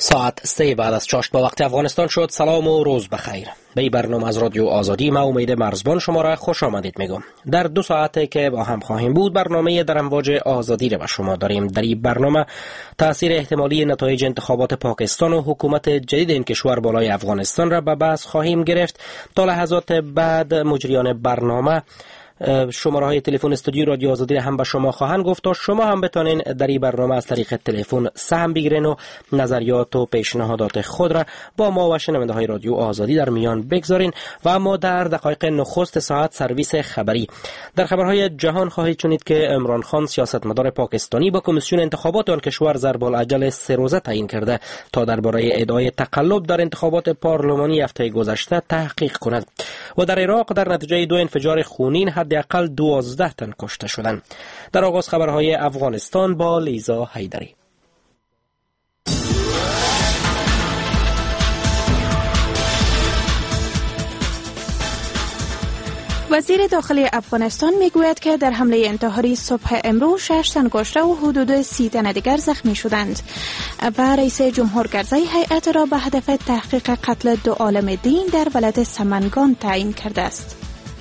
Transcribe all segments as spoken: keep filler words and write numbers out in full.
ساعت سه بعد از چاشت با وقت افغانستان شد. سلام و روز بخیر. به این برنامه از رادیو آزادی ما امید مرزبان شما را خوش آمدید میگم. در دو ساعته که با هم خواهیم بود برنامه در امواج آزادی را به شما داریم. در این برنامه تاثیر احتمالی نتایج انتخابات پاکستان و حکومت جدید این کشور بالای افغانستان را به بحث خواهیم گرفت. تا لحظات بعد مجریان برنامه شماره های تلفن استودیو رادیو آزادی هم به شما خواهند گفت تا شما هم بتانین در این برنامه از طریق تلفن سهم بگیرین و نظریات و پیشنهادات خود را با ما و شنونده های رادیو آزادی در میان بگذارین. و اما در دقایق نخست ساعت سرویس خبری. در خبرهای جهان خواهید شنید که عمران خان سیاستمدار پاکستانی با کمیسیون انتخابات آن کشور ضرب الاجل سه روزه تعیین کرده تا درباره ادعای تقلب در انتخابات پارلمانی هفته گذشته تحقیق کند. و در عراق در نتیجه دو انفجار خونین حداقل دوازده تن کشته شدند. در آغاز خبرهای افغانستان با لیزا حیدری. وزیر داخلی افغانستان میگوید که در حمله انتحاری صبح امروز شش تن کشته و حدود سی تن دیگر زخمی شدند و رئیس جمهور کرزی هیئت را به هدف تحقیق قتل دو عالم دین در ولایت سمنگان تعیین کرده است.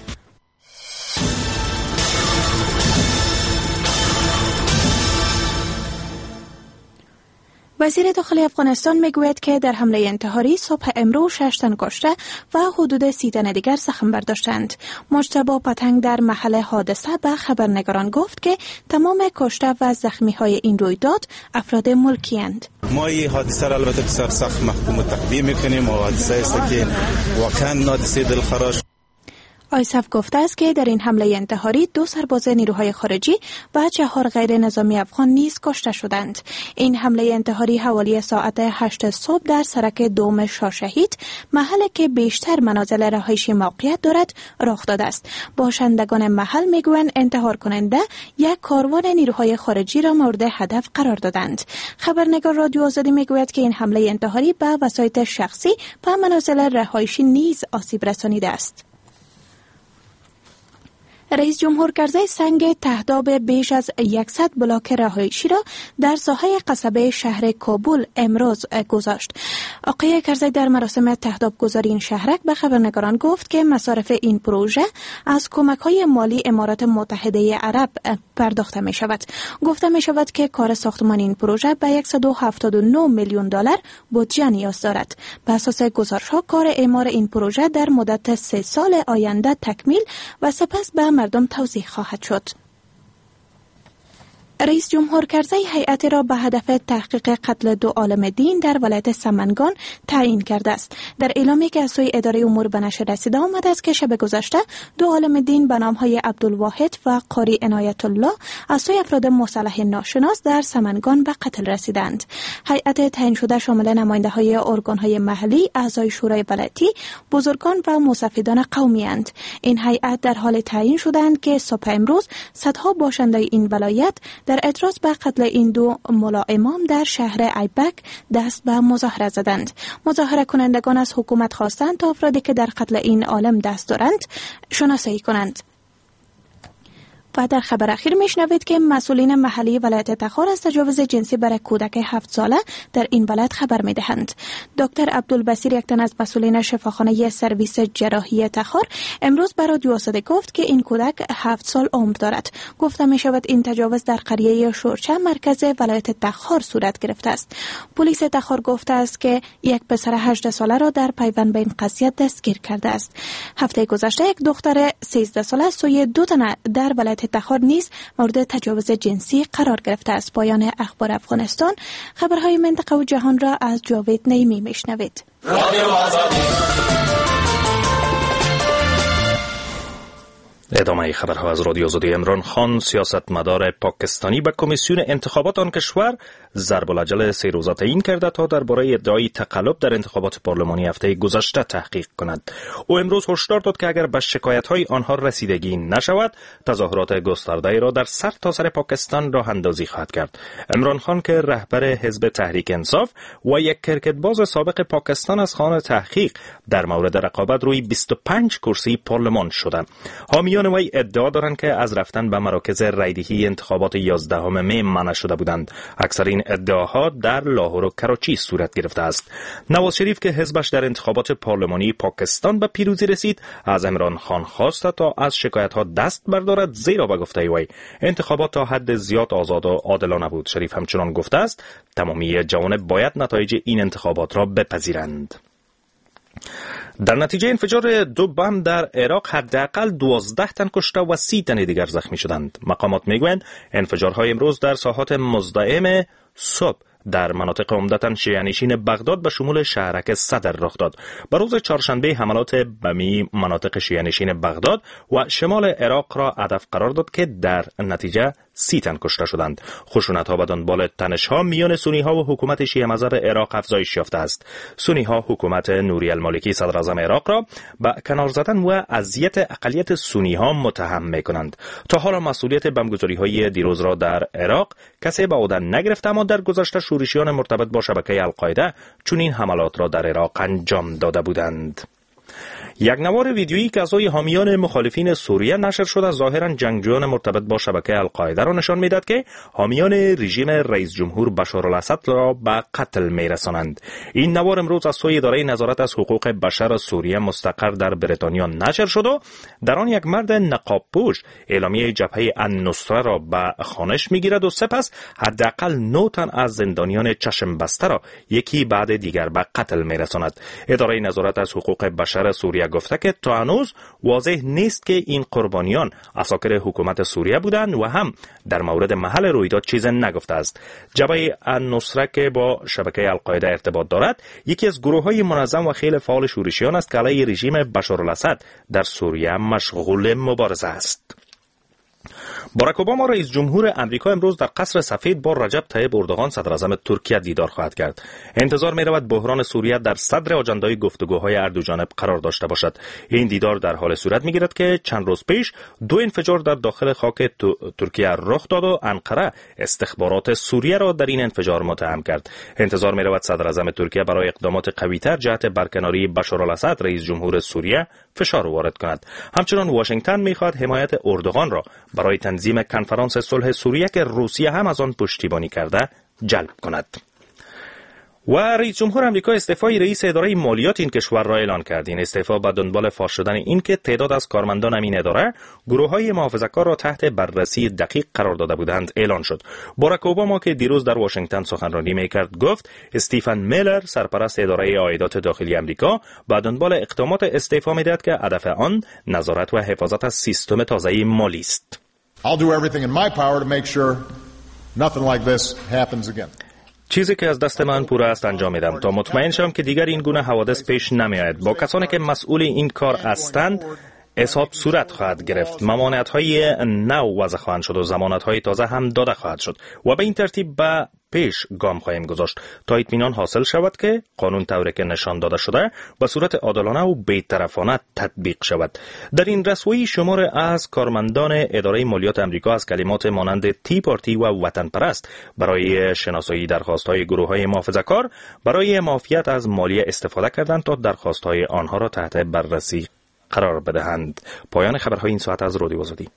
وزیر داخلی افغانستان میگوید که در حمله انتحاری صبح امروز شش تن کشته و حدود سی تن دیگر زخم برداشتند. مجتبی پتنگ در محل حادثه به خبرنگاران گفت که تمام کشته و زخمی های این رویداد افراد ملکی اند. ما این حادثه را البته بسیار سخت محکوم و تقدیم میکنیم و حادثه است که واقعا حادثه دلخراش. آیسف گفته است که در این حمله انتحاری دو سرباز نیروهای خارجی و چهار غیر نظامی افغان نیز کشته شدند. این حمله انتحاری حوالی ساعت هشت صبح در سرک دوم شاهشهید، محلی که بیشتر منازل رهایشی موقعیت دارد، رخ داده است. باشندگان محل میگویند انتحار کننده یک کاروان نیروهای خارجی را مورد هدف قرار دادند. خبرنگار رادیو آزادی میگوید که این حمله انتحاری به وسایط شخصی و منازل رهایشی نیز آسیب رسانیده است. رئیس جمهور کرزی سنگ تهداب بیش از صد بلاک رهایشی را در ساحه قصبه شهر کابل امروز گذاشت. آقای کرزی در مراسم تهداب گذاری این شهرک به خبرنگاران گفت که مصارف این پروژه از کمک‌های مالی امارات متحده عرب پرداخته می شود. گفته می شود که کار ساختمان این پروژه به صد و هفتاد و نه میلیون دلار بودجه نیاز دارد. به اساس گزارش‌ها کار اعمار این پروژه در مدت سه سال آینده تکمیل و سپس به مردم توضیح خواهد شد. رئیس جمهور کرزی هیئت را به هدف تحقیق قتل دو عالم دین در ولایت سمنگان تعیین کرده است. در اعلامی که از سوی اداره امور به نشر رسیده آمده است که شب گذشته دو عالم دین به نام‌های عبدالواحد و قاری عنایت الله از سوی افراد مسلح ناشناس در سمنگان به قتل رسیدند. هیئت تعیین شده شامل نماینده‌های ارگان‌های محلی، اعضای شورای ولایتی، بزرگان و مستفیدان قومی اند. این هیئت در حال تعیین شدند که صبح امروز صدها باشنده این ولایت در اعتراض به قتل این دو ملا امام در شهر ایبک دست به مظاهره زدند. مظاهره کنندگان از حکومت خواستند تا افرادی که در قتل این عالم دست دارند شناسایی کنند. و در خبر اخیر میشنوید که مسئولین محلی ولایت تخار از تجاوز جنسی بر کودک هفت ساله در این ولایت خبر میدهند. دکتر عبدالبصیر، یک تن از مسئولین شفاخانه سرویس جراحی تخار، امروز به رادیو آزادی گفت که این کودک هفت سال عمر دارد. گفته می شود این تجاوز در قریه شورچه مرکز ولایت تخار صورت گرفته است. پلیس تخار گفته است که یک پسر هجده ساله را در پیوند به این قضیه دستگیر کرده است. هفته گذشته یک دختر سیزده ساله سوی دو تن در ولایت تخار نیز مورد تجاوز جنسی قرار گرفته است. پایان اخبار افغانستان. خبرهای منطقه و جهان را از جاوید نعیمی میشنوید. ادامه خبرها از رادیو آزادی. عمران خان سیاستمدار پاکستانی به کمیسیون انتخابات آن کشور ضرب الاجل سه روزه تعیین کرده تا درباره ادعای تقلب در انتخابات پارلمانی هفته گذشته تحقیق کند. او امروز هشدار داد که اگر به شکایت‌های آنها رسیدگی نشود، تظاهرات گسترده‌ای را در سرتاسر پاکستان راه اندازی خواهد کرد. عمران خان که رهبر حزب تحریک انصاف و یک کرکټباز سابق پاکستان از خوان تحقیق در مورد رقابت روی بیست و پنج کرسی پارلمان شده. حامی حامیان وی ادعا دارند که از رفتن به مراکز رایدهی انتخابات یازدهم می منع شده بودند. اکثر این ادعاها در لاهور و کراچی صورت گرفته است. نواز شریف که حزبش در انتخابات پارلمانی پاکستان به پیروزی رسید، از عمران خان خواسته تا از شکایت‌ها دست بردارد، زیرا به گفته وی انتخابات تا حد زیاد آزاد و عادلانه بود. شریف همچنان گفته است تمامی جوانب باید نتایج این انتخابات را بپذیرند. در نتیجه انفجار دو بم در عراق حداقل دوازده تن کشته و سی تن دیگر زخمی شدند. مقامات میگویند انفجارهای امروز در ساحات مزدحم صبح در مناطق عمدتاً شیعه‌نشین بغداد به شمول شهرک صدر رخ داد. به روز چهارشنبه حملات بمی مناطق شیعه‌نشین بغداد و شمال عراق را هدف قرار داد که در نتیجه سی تن کشته شدند. خشونت‌ها به دنبال تنش‌ها میان سنی‌ها و حکومت شیعه مذهب عراق افزایش یافته است. سنی‌ها حکومت نوری المالکی صدر اعظم عراق را به کنار زدن و اذیت اقلیت سنی‌ها متهم می‌کنند. تا حالا مسئولیت بمبگذاری‌های دیروز را در عراق کسی به عهده نگرفت، اما در گذشته شورشیان مرتبط با شبکه القاعده چنین حملات را در عراق انجام داده بودند. یک نوار ویدیویی که از سوی حامیان مخالفین سوریه نشر شده ظاهراً جنگجویان مرتبط با شبکه القاعده را نشان می‌دهد که حامیان رژیم رئیس جمهور بشار الاسد را به قتل می‌رسانند. این نوار امروز از سوی اداره نظارت از حقوق بشر سوریه مستقر در بریتانیا نشر شد و در آن یک مرد نقاب‌پوش اعلامیه جبهه النصره را به خوانش می‌گیرد و سپس حداقل نه تن از زندانیان چشم بسته را یکی بعد دیگر به قتل می‌رساند. اداره نظارت از حقوق بشر سوریه گفته که تا هنوز واضح نیست که این قربانیان عساکر حکومت سوریه بودند و هم در مورد محل رویداد چیز نگفته است. جبهه النصره که با شبکه القاعده ارتباط دارد، یکی از گروه‌های منظم و خیلی فعال شورشیان است که علیه رژیم بشار الاسد در سوریه مشغول مبارزه است. باراک اوباما رئیس جمهور امریکا امروز در قصر سفید با رجب طیب اردوغان صدر اعظم ترکیه دیدار خواهد کرد. انتظار می رود بحران سوریه در صدر آجندای گفتگوهای هر دو جانب قرار داشته باشد. این دیدار در حال صورت می گیرد که چند روز پیش دو انفجار در داخل خاک ترکیه رخ داد و انقره استخبارات سوریه را در این انفجار متهم کرد. انتظار می رود صدر اعظم ترکیه برای اقدامات قوی‌تر جهت برکناری بشار الاسد رئیس جمهور سوریه فشار وارد کند. همچنین واشنگتن می خواهد حمایت اردوغان را برای تنظیم کنفرانس صلح سوریه که روسیه هم از آن پشتیبانی کرده جلب کند. و رئیس جمهور آمریکا استعفای رئیس اداره مالیات این کشور را اعلان کرد. این استعفا به دنبال فاش شدن این که تعداد از کارمندان این اداره گروه‌های محافظه‌کار را تحت بررسی دقیق قرار داده بودند اعلان شد. باراک اوباما که دیروز در واشنگتن سخنرانی می‌کرد گفت استیفن میلر سرپرست اداره عایدات داخلی آمریکا به دنبال اقدامات استعفا می‌دهد که هدف آن نظارت و حفاظت از سیستم تازه مالی است. I'll do everything in my power to make sure nothing like this happens again. چیزی که از دست من پوره است انجام میدم تا مطمئن شوم که دیگر این گونه حوادث پیش نمیاید. با کسانی که مسئول این کار هستند حساب صورت خواهد گرفت. ممانعت‌های نو وضع خواهند شد و ضمانت‌های تازه هم داده خواهد شد و به این ترتیب به پیش گام خواهیم گذاشت تا اطمینان حاصل شود که قانون طوری که نشان داده شده به صورت عادلانه و بی‌طرفانه تطبیق شود. در این رسوایی شمار از کارمندان اداره مالیات آمریکا از کلمات مانند تی پارتی و وطن پرست برای شناسایی درخواست‌های گروه‌های محافظه‌کار برای معافیت از مالیه استفاده کردند تا درخواست‌های آنها را تحت بررسی قرار بدهند. پایان خبرهای این ساعت از رادیو آزادی.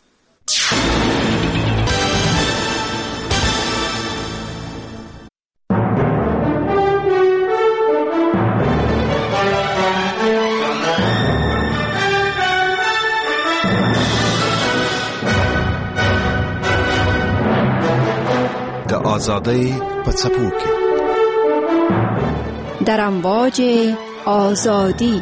د آزادی په څپو کې در امواج آزادی.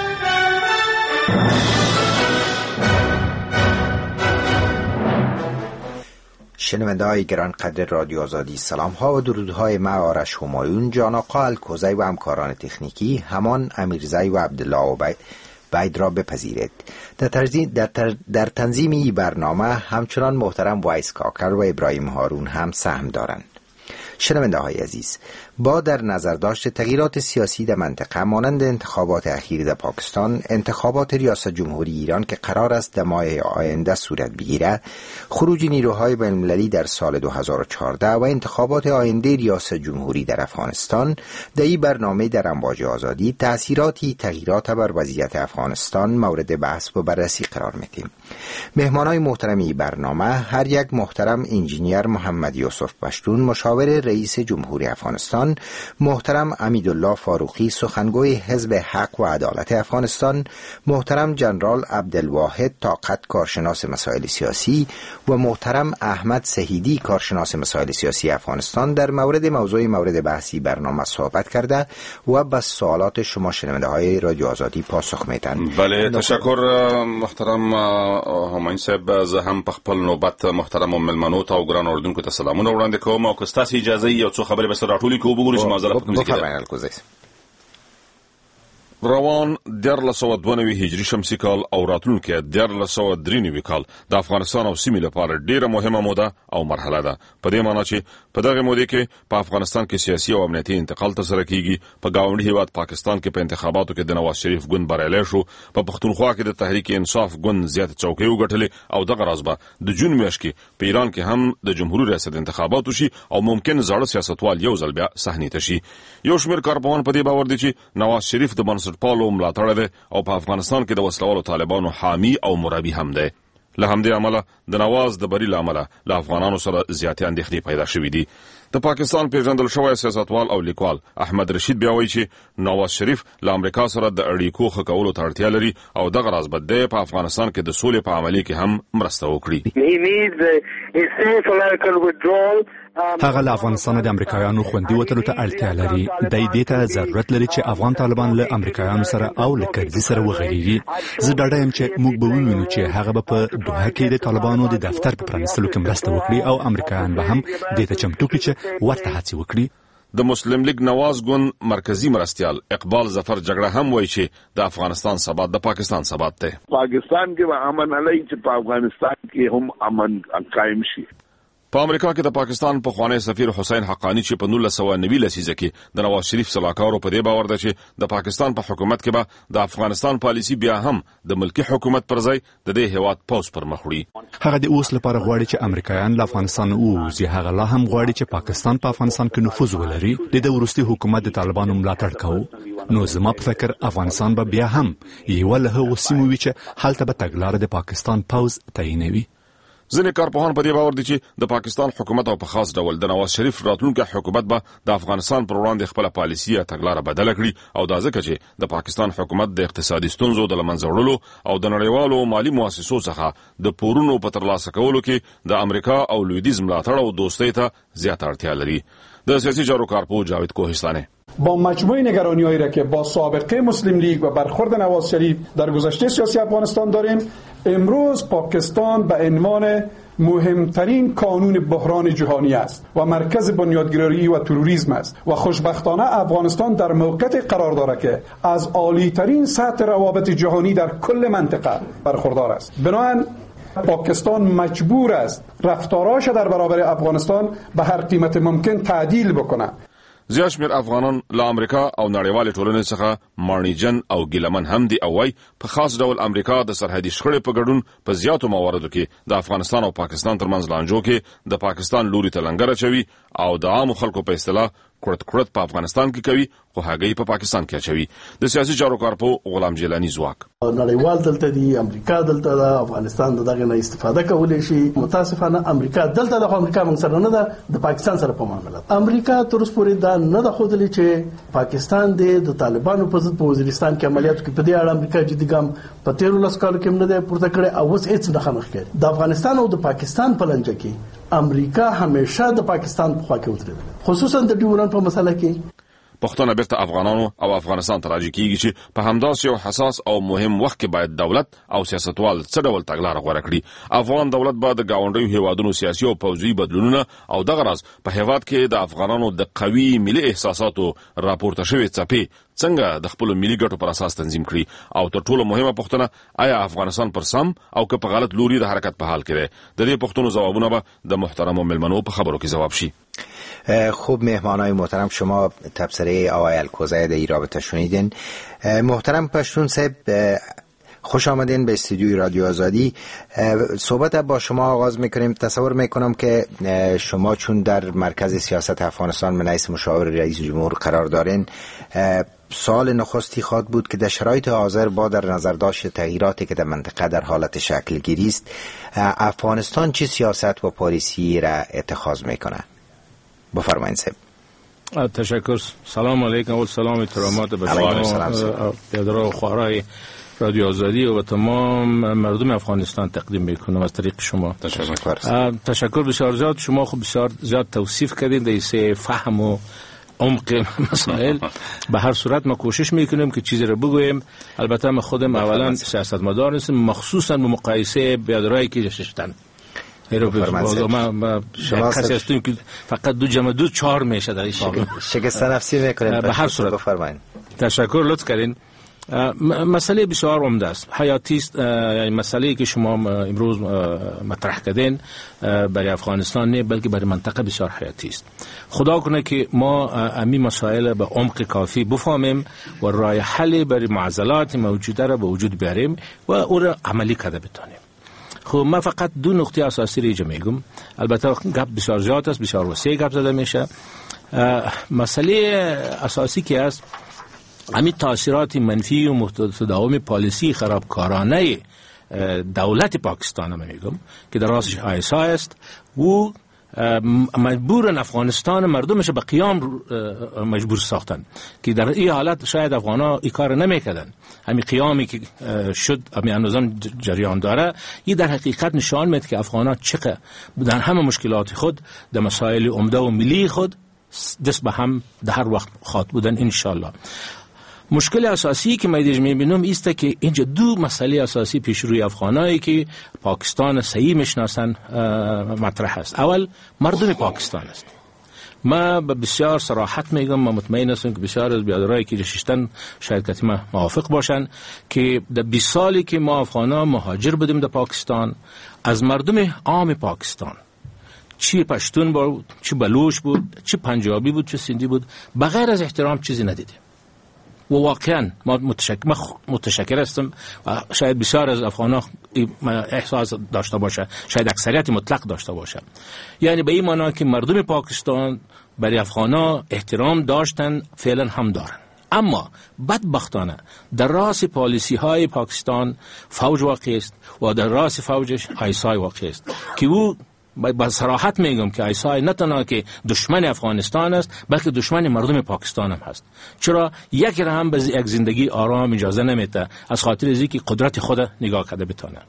شنونده های گران قدر رادیو آزادی، سلام ها و درودهای ما آرش همایون، جان آقا الکوزی و همکاران تکنیکی، همان امیرزی و عبدالله و بید, بید را بپذیرید. در, در, در, در تنظیمی برنامه همچنان محترم وایس کاکر و ابراهیم هارون هم سهم دارند. شنونده های عزیز، با در نظر داشت تغییرات سیاسی در منطقه مانند انتخابات اخیر در پاکستان، انتخابات ریاست جمهوری ایران که قرار است در ماه آینده صورت بگیرد، خروج نیروهای بین‌المللی در سال دو هزار و چهارده و انتخابات آینده ریاست جمهوری در افغانستان، در این برنامه در امواج آزادی تأثیراتی تغییرات بر وضعیت افغانستان مورد بحث و بررسی قرار میدیم. مهمانای محترمی برنامه هر یک محترم انجینیر محمد یوسف پشتون مشاور رئیس جمهوری افغانستان، محترم امیدالله فاروقی سخنگوی حزب حق و عدالت افغانستان، محترم جنرال عبدالواحد طاقت کارشناس مسائل سیاسی و محترم احمد سهیدی کارشناس مسائل سیاسی افغانستان در مورد موضوع مورد بحثی برنامه صحبت کرده و به سوالات شما شنونده های رادیو آزادی پاسخ میدن. بله، تشکر محترم هماین صاحب. زه هم په خپل نوبت محترم ملمنو ته او ګران اوردونکو ته سلامونه وړاندې کوم او که ستاسو اجازه یو څو خبرې به سره راټولې کوو وګورو چې موضوع په کوم ځای کې روان دیارلس سوه دوه نوي هجري شمسي کال او راتلونکي دیارلس سوه درې نوي کال د افغانستان او سیمې لپاره ډیره مهمه موده او مرحله ده. په دې معنی چې په دغه موده کې په افغانستان کې سیاسي او امنیتي انتقال ترسره کیږي. په گاونډي هیواد پاکستان کې په انتخاباتو کې د نواز شریف ګوند بریالی شو. په پښتونخوا کې د تحریک انصاف ګوند زیات چوکۍ وګټلې او دغه راز به د جون میاشت کې په ایران کې هم د جمهوریت ریاست انتخابات وشي او ممکن زړه سیاستوال یو ځل بیا صحنې ته شي. یو شمېر کارپوهان په دې باور دي چې نواز شریف د بنسټپالو ملاتړی دی او په افغانستان کې د وسلوالو طالبانو حامی او مرابي هم دی. له همدې امله د نواز د بری له امله له افغانانو سره زیاتې اندېښنې پیدا شوې دي. د پاکستان پیژندل شوی سیاستوال او لیکوال احمد رشید بیا وایي چې نواز شریف له امریکا سره د اړیکو ښه کولو ته اړتیا لري او دغه راز به دی په افغانستان کې د سولې په عملي کې هم مرسته وکړي. هغه له افغانستان د امریکایانو خوندي وتلو ته اړتیا لري. د دې ته ضرورت لري چې افغان طالبان له امریکایانو سره او له کرزي سره وغږیږي. زه ډاډه یم چې موږ به ووینو چې هغه به په دوحه کې د طالبانو د دفتر په پرانیستلو کې مرسته وکړي او امریکایان به هم دې ته چمتو کړي چې ورته هڅې وکړي. د مسلم لیگ نواز ګوند مرکزی مرستیال اقبال ظفر جګړه هم وایي چې د افغانستان ثبات د پاکستان ثبات دی. پاکستان کې به امن علی چې په افغانستان کې هم امن قائم شي. په امریکا کې د پاکستان په خوانی سفیر حسین حقانی چې په نولس سوه نوي لسیزه کې د نواز شریف صلاحکارو په دې باور ده چې د پاکستان په حکومت کې به د افغانستان پالیسی بیا هم د ملکی حکومت پر ځای د دې هیواد پوز پر مخ وړي. هغه د اوس لپاره غواړي چې امریکایان له افغانستان ووځي. هغه لا هم غواړي چې پاکستان په افغانستان کې نفوذ ولري. د دې وروستي حکومت د طالبانو ملاتړ کوي. نو زما په فکر افغانستان به بیا هم یو له هغو سیمو وي چې هلته به تګلاره د پاکستان پوز تعینوي. ځینې کارپوهان په دې باور دي چې د پاکستان حکومت او په خاص ډول د نواز شریف راتلونکي حکومت به د افغانستان پر وړاندې خپل پالیسي یا تګلاره بدله کړي او دا ځکه چې د پاکستان حکومت د اقتصادي ستونزو د له منځه وړلو او د نړیوالو مالي مؤسسو څخه د پورونو په ترلاسه کولو کې د امریکا او لویدیځ ملاتړ او دوستۍ ته زیاته اړتیا لري. د سیاسي چارو کارپوه جاوید کوهستانی با مجموعه نگرانی‌هایی را که با سابقه مسلم لیگ و برخورد نواز شریف در گذشته سیاسی افغانستان داریم، امروز پاکستان به عنوان مهمترین کانون بحران جهانی است و مرکز بنیادگرایی و تروریسم است و خوشبختانه افغانستان در موقعیت قرار دارد که از عالی‌ترین سطح روابط جهانی در کل منطقه برخوردار است. بنابراین پاکستان مجبور است رفتاراش در برابر افغانستان به هر قیمت ممکن تعدیل بکنه. زیات شمېر افغانان له امریکا او نړیوالې ټولنې څخه مانیجن او ګیلمن هم دي او وايي په خاص ډول امریکا د سرحدي شخړې په ګډون په زیاتو مواردو کې د افغانستان او پاکستان ترمنځ لانجو کې د پاکستان لوري ته لنګر اچوي او د عامو خلکو په اصطلاح کړت کړت په افغانستان کې کوي خو هغه په پاکستان کې اچوي. د سیاسي چارو کارپوه غلام جیلانی ځواک نړیوال دلته دی، امریکا دلته ده، افغانستان دغه نه استفاده کولی شي. متاسفانه امریکا دلته د امریکا موږ سره نه ده، د پاکستان سره په معاملات. امریکا تر اوسه پورې دا نه ده ښودلې چې پاکستان د طالبانو په ضد په وزیرستان کې عملیاتو کې په دې اړه امریکا جدي ګام په تیرو لس کالو کې نه ده پورته کړی او اوس هیڅ نه خمخ کړي. د افغانستان او د پاکستان په لنجه کې امریکا همیشه د پاکستان په خوا کې ودرېده، خصوصا د ډیورنډ په مسله کې. پښتون بیرته افغانانو او افغانستان ته راځي کیږي چې په همداسې یو حساس او مهم وخت کې باید دولت او سیاستوال څه ډول تګلاره غوره کړي. افغان دولت به د گاونډیو هیوادونو سیاسي او پوځي بدلونونه او دغه راز په هیواد کې د افغانانو د قوي ملي احساساتو راپورته شوې څپې څنګه د خپل ملي ګټو پر اساس تنظیم کړي او تر ټولو مهمه پوښتنه آیا افغانستان پر سم او که په غلط لوري د حرکت په حال کې دی. د دې پوښتنو ځوابونه به د محترمو ملمنو په خبرو کې ځواب شي. خوب مهمانای محترم، شما تبصره آقای الکوزی در این رابطه شنیدین. محترم پشتون صاحب، خوش آمدین به استودیوی رادیو آزادی. صحبت با شما آغاز میکنیم. تصور میکنم که شما چون در مرکز سیاست افغانستان به رئیس مشاور رئیس جمهور قرار دارین، سوال نخستی خواد بود که در شرایط حاضر با در نظر داشت تغییراتی که در منطقه در حالت شکل گیری است، افغانستان چه سیاست و پالیسی را اتخاذ میکنه؟ بفرمایید صاحب. تشکر. سلام علیکم و سلام احترامات به شما پیاده‌رو و خواهرای رادیو آزادی و تمام مردم افغانستان تقدیم میکنم از طریق شما. تشکر. تشکر بسیار زیاد. شما خب بسیار زیاد توصیف کردین در سه فهم و عمق مسائل. به هر صورت ما کوشش میکنیم که چیزی رو بگوییم. البته ما خودم اولا سیاستمدار نیستم، مخصوصا به مقایسه بیادرایی که ششتن ما ما کسی هستیم که فقط دو جمع دو چهار میشه در این سال. شگفت نفسی میکنیم. به هر صورت بفرمایید. تشکر، لطف کردین. مسئله بسیار عمده است، حیاتی است. یعنی مسئله‌ای که شما امروز مطرح کردین برای افغانستان نه بلکه برای منطقه بسیار حیاتی است. خدا کنه که ما امی مسائل به عمق کافی بفهمیم و راه حل برای معضلات موجوده را به وجود بیاریم و او را عملی کرده بتونیم. خب من فقط دو نقطه اساسی را اینجا میگم. البته گپ بسیار زیاد است، بسیار وسیع گپ زده میشه. مسئله اساسی که است همین تاثیرات منفی و متداوم پالیسی خرابکارانه دولت پاکستان هم میگم که در راسش آیسا است و مجبورن افغانستان مردمش به قیام مجبور ساختن که در این حالت شاید افغانا این کار نمیکردن. همین قیامی که شد همین هنوزم جریان داره، این در حقیقت نشان میده که افغانا چقدر در همه مشکلات خود در مسائل عمده و ملی خود دست به هم در هر وقت خواهد بودن انشالله. مشکل اساسی که من دیگه میبینم ایست که اینجا دو مسئله اساسی پیش روی افغانایی که پاکستان صحیح میشناسن مطرح است. اول مردم پاکستان است. ما به بسیار صراحت میگم، ما مطمئن هستم که بسیار از بیادرایی که ششتن شاید که ما موافق باشن که در بیست سالی که ما افغانا مهاجر بودیم در پاکستان، از مردم عام پاکستان، چی پشتون بود، چی بلوچ بود، چی پنجابی بود، چی سندی بود، بغیر از احترام چیزی ندیدیم. و واقعا ما متشکر متشکر هستم و شاید بسیار از افغان‌ها احساس داشته باشه، شاید اکثریت مطلق داشته باشه. یعنی به این معنی که مردم پاکستان برای افغان‌ها احترام داشتن، فعلا هم دارن. اما بدبختانه در راس پالیسی های پاکستان فوج واقع است و در راس فوجش آیسای واقع است که او با صراحت میگم که آیسای نه تنها که دشمن افغانستان است بلکه دشمن مردم پاکستان هم هست. چرا؟ یک را هم به یک زندگی آرام اجازه نمیده از خاطر از اینکه قدرت خود نگاه کرده بتونه.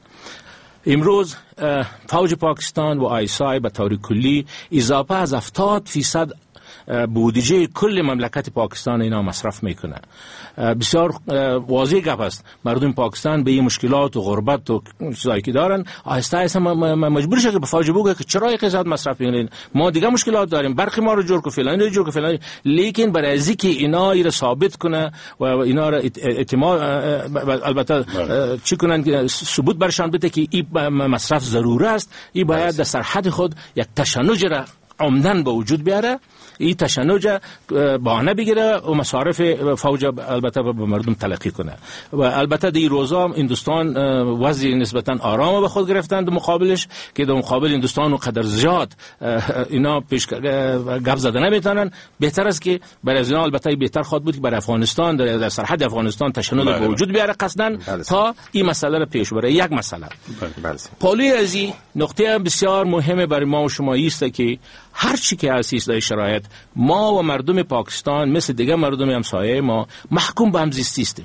امروز فوج پاکستان و آیسای به طور کلی اضافه از هفتاد فیصد بودجه کل مملکت پاکستان اینا مصرف میکنه. بسیار واضح گپ است، مردم پاکستان به این مشکلات و غربت و چیزایی که دارن آهسته آهسته مجبور شده که به فوج بگه که چرا یک زیاد مصرف میکنین، ما دیگه مشکلات داریم، برخی ما رو جور کو فلان رو جور کو فلان. لیکن برای از اینکه اینا رو ثابت کنه و اینا رو اعتماد البته چی کنن که ثبوت برشان بده که این مصرف ضروری است، این باید در سرحد خود یک تشنج را عمدن به وجود بیاره، این تشنج بهانه بگیره و مصارف فوج البته به مردم تلقی کنه. و البته در این روزا هندوستان وضع نسبتا آرام به خود گرفتن در مقابلش که در مقابل هندوستان و قدر زیاد اینا پیش گپ زده نمیتونن. بهتر است که برای از اینا البته بهتر خواهد بود که برای افغانستان در سرحد افغانستان تشنج به وجود بیاره قصدن تا این مسئله را پیش بره. یک مسئله پالوی از این نقطه بسیار مهمه برای ما و شما است که هر چی که هست در شرایط ما و مردم پاکستان مثل دیگه مردم همسایه ما محکوم به همزیستی هستیم.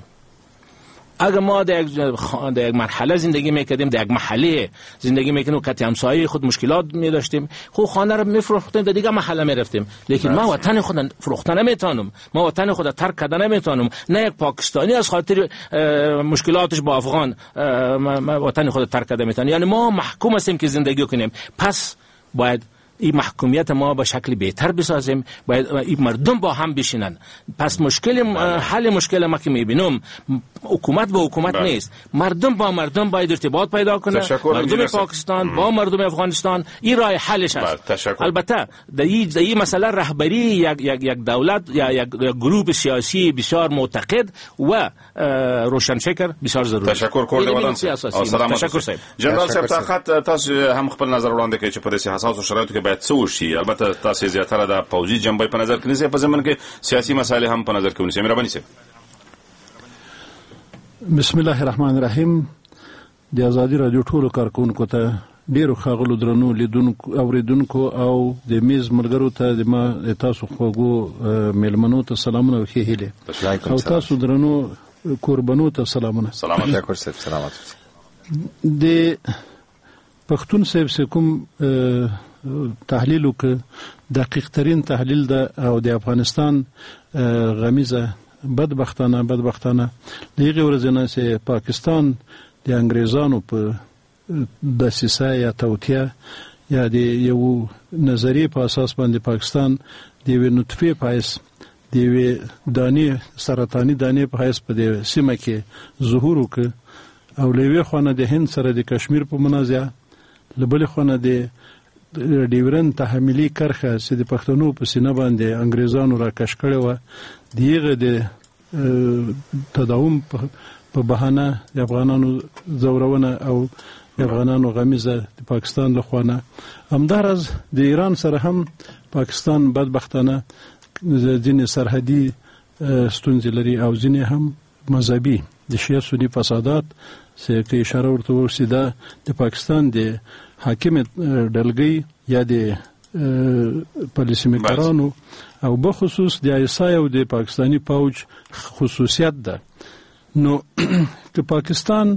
اگر ما در یک مرحله زندگی میکردیم، در یک محله زندگی میکنیم و کتی همسایه خود مشکلات میداشتیم، خب خانه رو میفروختیم در دیگه محله میرفتیم. لیکن ما وطن خود فروختن نمیتونم، ما وطن خود ترک کردن نمیتونم. نه یک پاکستانی از خاطر مشکلاتش با افغان وطن خود ترک کرده میتونه. یعنی ما محکوم هستیم که زندگی کنیم. پس باید این محکومیت ما به شکل بهتر بسازیم، باید این مردم با هم بشینن. پس مشکل حل مشکل ما که میبینم حکومت با حکومت بله. نیست، مردم با مردم باید ارتباط پیدا کنه، مردم پاکستان ام. با مردم افغانستان، این راه حلش است. البته در این مسئله رهبری یک یک یک دولت یا یک گروه سیاسی بسیار معتقد و روشنفکر بسیار ضروری. تشکر کورد ودان تشکر صاحب. جنرال صاحب طاقت تاسو هم خپل نظر وړاندې کوي چې په داسې حساسو شرایطو کې باید څه وشي. البته تاسو زیاتره د پوځي جنبې په نظر کې نیسئ، په ځمن کې سیاسي مسایل هم په نظر کې ونیسئ. مهرباني صاحب. بسم الله الرحمن الرحیم. د ازادي رادیو ټولو کارکونکو ته ډیرو ښاغلو درنو لیدونکو اوریدونکو او د میز ملګرو ته د ما تاسو خوږو میلمنو ته سلامونه او ښې هیلې، او تاسو درنو قربانو ته سلامونه. سلامات شکر صاحب. سلامات. د پښتون صاحب کوم تحلیل وک دقیق ترین تحلیل ده او د افغانستان غمیزه بدبختانه بدبختانه دغه ورځنه چې پاکستان د انګریزانو په دسیسه یا توطیه یا د یو نظریه په اساس باندې پاکستان د یو نطفه پایس د یو دانی سرطانی دانی په حیث په دې سیمه کې ظهور وکړ، او لوی خونه د هند سره د کشمیر په منازعه، لبل خونه د ډیورن تحمیلی کرخه چې د پښتنو په سینه باندې انګریزانو را کش کړی و، دیغه د تداوم په بهانه د افغانانو زورونه او د افغانانو غمیزه د پاکستان له خوانه. همدارز د ایران سره هم پاکستان بدبختانه ځینې سرحدي ستونزې لري او ځینې هم مذهبي د شیعه سنی فسادات چې اشاره ورته وشي دا د پاکستان د حاکم ډلګۍ یا د پالیسي مکرانو او بخصوص د ایسای او د پاکستانی پوج خصوصیت ده. نو که پاکستان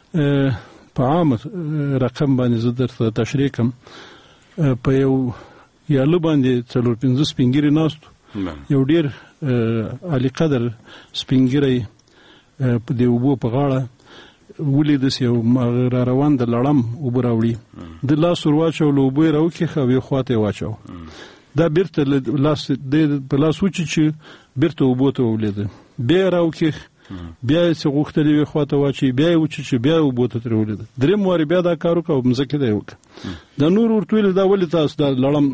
په عام رقم باندې زه درته تشریح کوم، په یو یالو باندې څلور پنځه سپینګیري ناست، یو ډیر عالی قدر سپینګیري په دې اوبو په غاړه ولید چې یو را روان د لړم اوبه راوړي، د لاس ورواچو له اوبو راوکښه او یو خواته واچو، دا بیرته لاس د په لاس وچی چې بیرته اوبو ته ولید، بیا راوکښ، بیا چې غوښتلې وي خواته واچي، بیا وچی چې بیا اوبو ته تر ولید، درې موري بیا دا کار وکاو مزکه دی وک د نور ورتویل دا ولې تاسو د لړم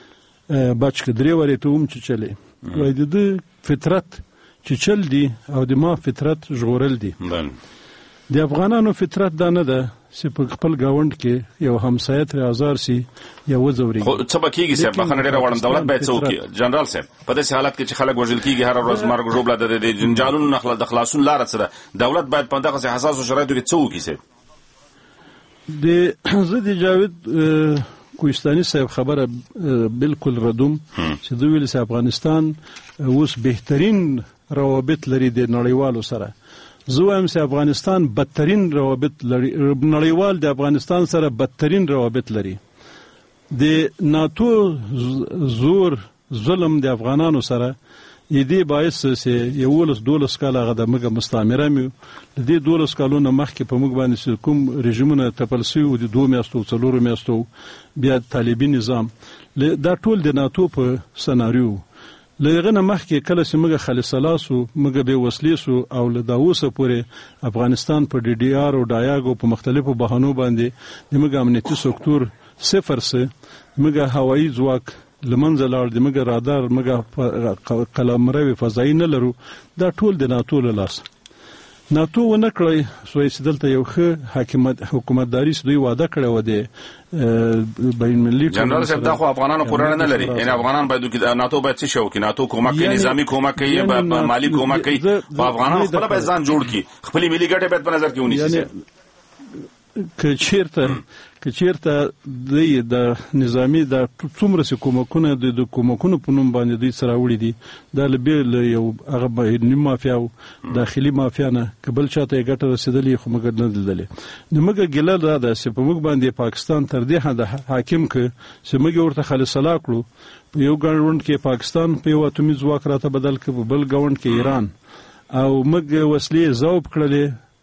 بچ کې درې ورې ته هم چې چلی وای د فطرت چې چل دی او د ما فطرت ژغورل دی. د افغانانو فطرت دا نه ده چې په خپل گاوند کې یو همسایه تر آزار سي یا وزوري. خو څه بکیږي چې په خنډه راوړم دولت باید څه وکړي. جنرال صاحب په داسې حالت کې چې خلک وژل کیږي هر ورځ مرګ ژوبله د جنجالونو نخله د خلاصون لار سره دولت باید په دغه حساسو شرایطو کې څه وکړي. د زه د جاوید کوهستاني صاحب خبره بالکل ردوم چې دوی ویل چې افغانستان اوس بهترین روابط لري د نړیوالو سره. زه وایم چې افغانستان بدترین روابط لري، نړیوال د افغانستان سره بدترین روابط لري. د ناتو زور ظلم د افغانانو سره دې باعث چې یولس دولس کال هغه د مګه مستعمره مې د دې دولس کالونو مخکې په موږ باندې کوم رژیمونه تپل شوي و، د دوه میاشتو څلورو میاشتو بیا طالبي نظام، دا ټول د ناتو په سناریو. له هغه نه مخکې کله چې موږ خالص لاسو موږ به وسلې سو او له دا اوسه پورې افغانستان په ډي ډي آر او ډایاګو په مختلفو بهانو باندې د موږ امنیتي سکتور صفر سه، موږ هوایي ځواک لمنځه لاړ، د موږ رادار موږ قلمرو فضایي نه لرو. دا ټول د ناتو له لاسه. ناتو ونه کړی سوی چې دلته یو ښه حکومت حکومتداري دوی وعده کړې و د بین المللي. جنرال صاحب دا خو افغانانو قرار نه لري، یعنی افغانان باید د ناتو باید څه شو کې ناتو کومک کوي، نظامی کومک کوي، مالی کومک کوي، خو افغانان خپل به ځان جوړ کړي، خپل ملي ګټه باید په نظر کې ونیسي. که چیرته که چیرته د د نظامی د څومره سه کومکونه د کومکونو په نوم باندې دوی سره وړي دي، دا له یو هغه بهرني مافیا او داخلي مافیا نه قبل چاته ګټه رسیدلې خو موږ نه دلدلې. نو موږ ګیله دا ده چې په موږ باندې پاکستان تر دې حد حاکم ک چې موږ ورته خالص صلاح کړو. یو ګاوند کې پاکستان په یو اتمی ځواک راته بدل ک، بل ګاوند کې ایران، او موږ وسلې ذوب کړلې،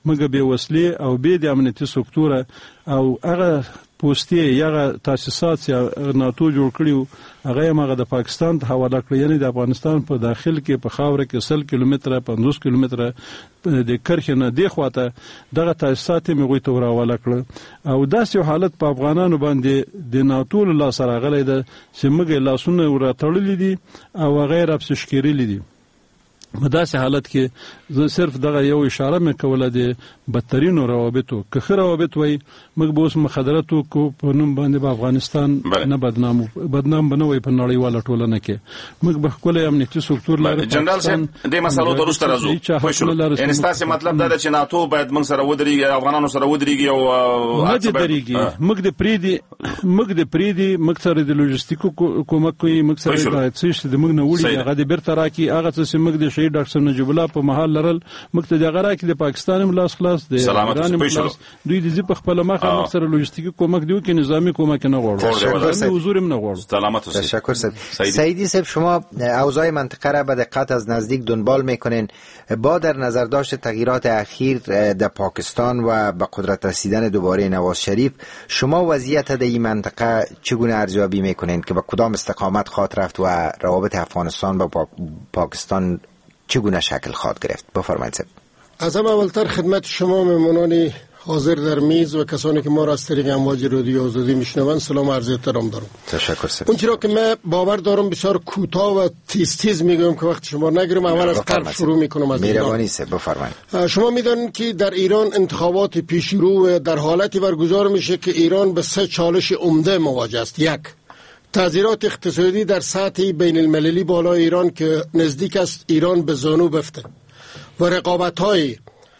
مګه به وسلې او به د امنیتي سکتور او هغه پوسټي یا تاسیسات یا ناتو جوړ کړیو هغه مغه د پاکستان ته حواله کړی، یعنی د افغانستان په داخل کې په خاور کې سل کیلومتره پنځوس کیلومتره د کرخ نه دی خواته دغه تاسیسات میغوي ته راواله کړ او داسې حالت په افغانانو باندې د ناتو له سره غلې ده چې موږ لاسونه وراتړلې دي او غیر افسشکري دي. په داسې حالت کې زه صرف دغه یو اشاره مې کوله د بدترینو روابطو که ښه روابط وای موږ به اوس مخدراتو کو په نوم باندې په افغانستان نه بدنام بدنام بنوي په نړیواله ټولنه کې موږ به خپل امنیتي سکتور لري. جنرال صاحب د مسلو درسته راځو، ان ستاسو مطلب دا ده چې ناتو باید موږ سره ودرېږي، افغانانو سره ودرېږي او نه دي درېږي موږ د پریدي موږ د پریدي موږ سره د لوجستیکو کومک کوي، موږ سره د څه د موږ نه وړي هغه د بیرته راکي هغه څه موږ د شهید ډاکټر نجیب الله په محل لرل موږ ته د غراکي د پاکستان ملاس خلاص د ایران ملاس دوی د په خپل مخه موږ سره لوجستیکي کومک دیو کې نظامی کومک نه غواړو، حضور هم نه غواړو. سلامت باشید. تشکر سیدی صاحب. شما اوضاع منطقه را به دقت از نزدیک دنبال میکنین. با در نظر داشت تغییرات اخیر در پاکستان و به قدرت رسیدن دوباره نواز شریف، شما وضعیت در این منطقه چگونه ارزیابی میکنین که به کدام استقامت خواهد رفت و روابط افغانستان با پاکستان چگونه شکل خواهد گرفت؟ بفرمایید. از همه اولتر خدمت شما مهمانان حاضر در میز و کسانی که ما را از طریق امواج رادیو آزادی میشنوند سلام عرض احترام دارم. تشکر سر. اون چرا که من باور دارم بسیار کوتاه و تیز تیز میگم که وقت شما نگیرم اول از قلب شروع میکنم. از مهربانی سر بفرمایید. شما میدونید که در ایران انتخابات پیش رو در حالتی برگزار میشه که ایران به سه چالش عمده مواجه است. یک، تغییرات اقتصادی در سطح بین المللی بالای ایران که نزدیک است ایران به زانو بفته و رقابت‌های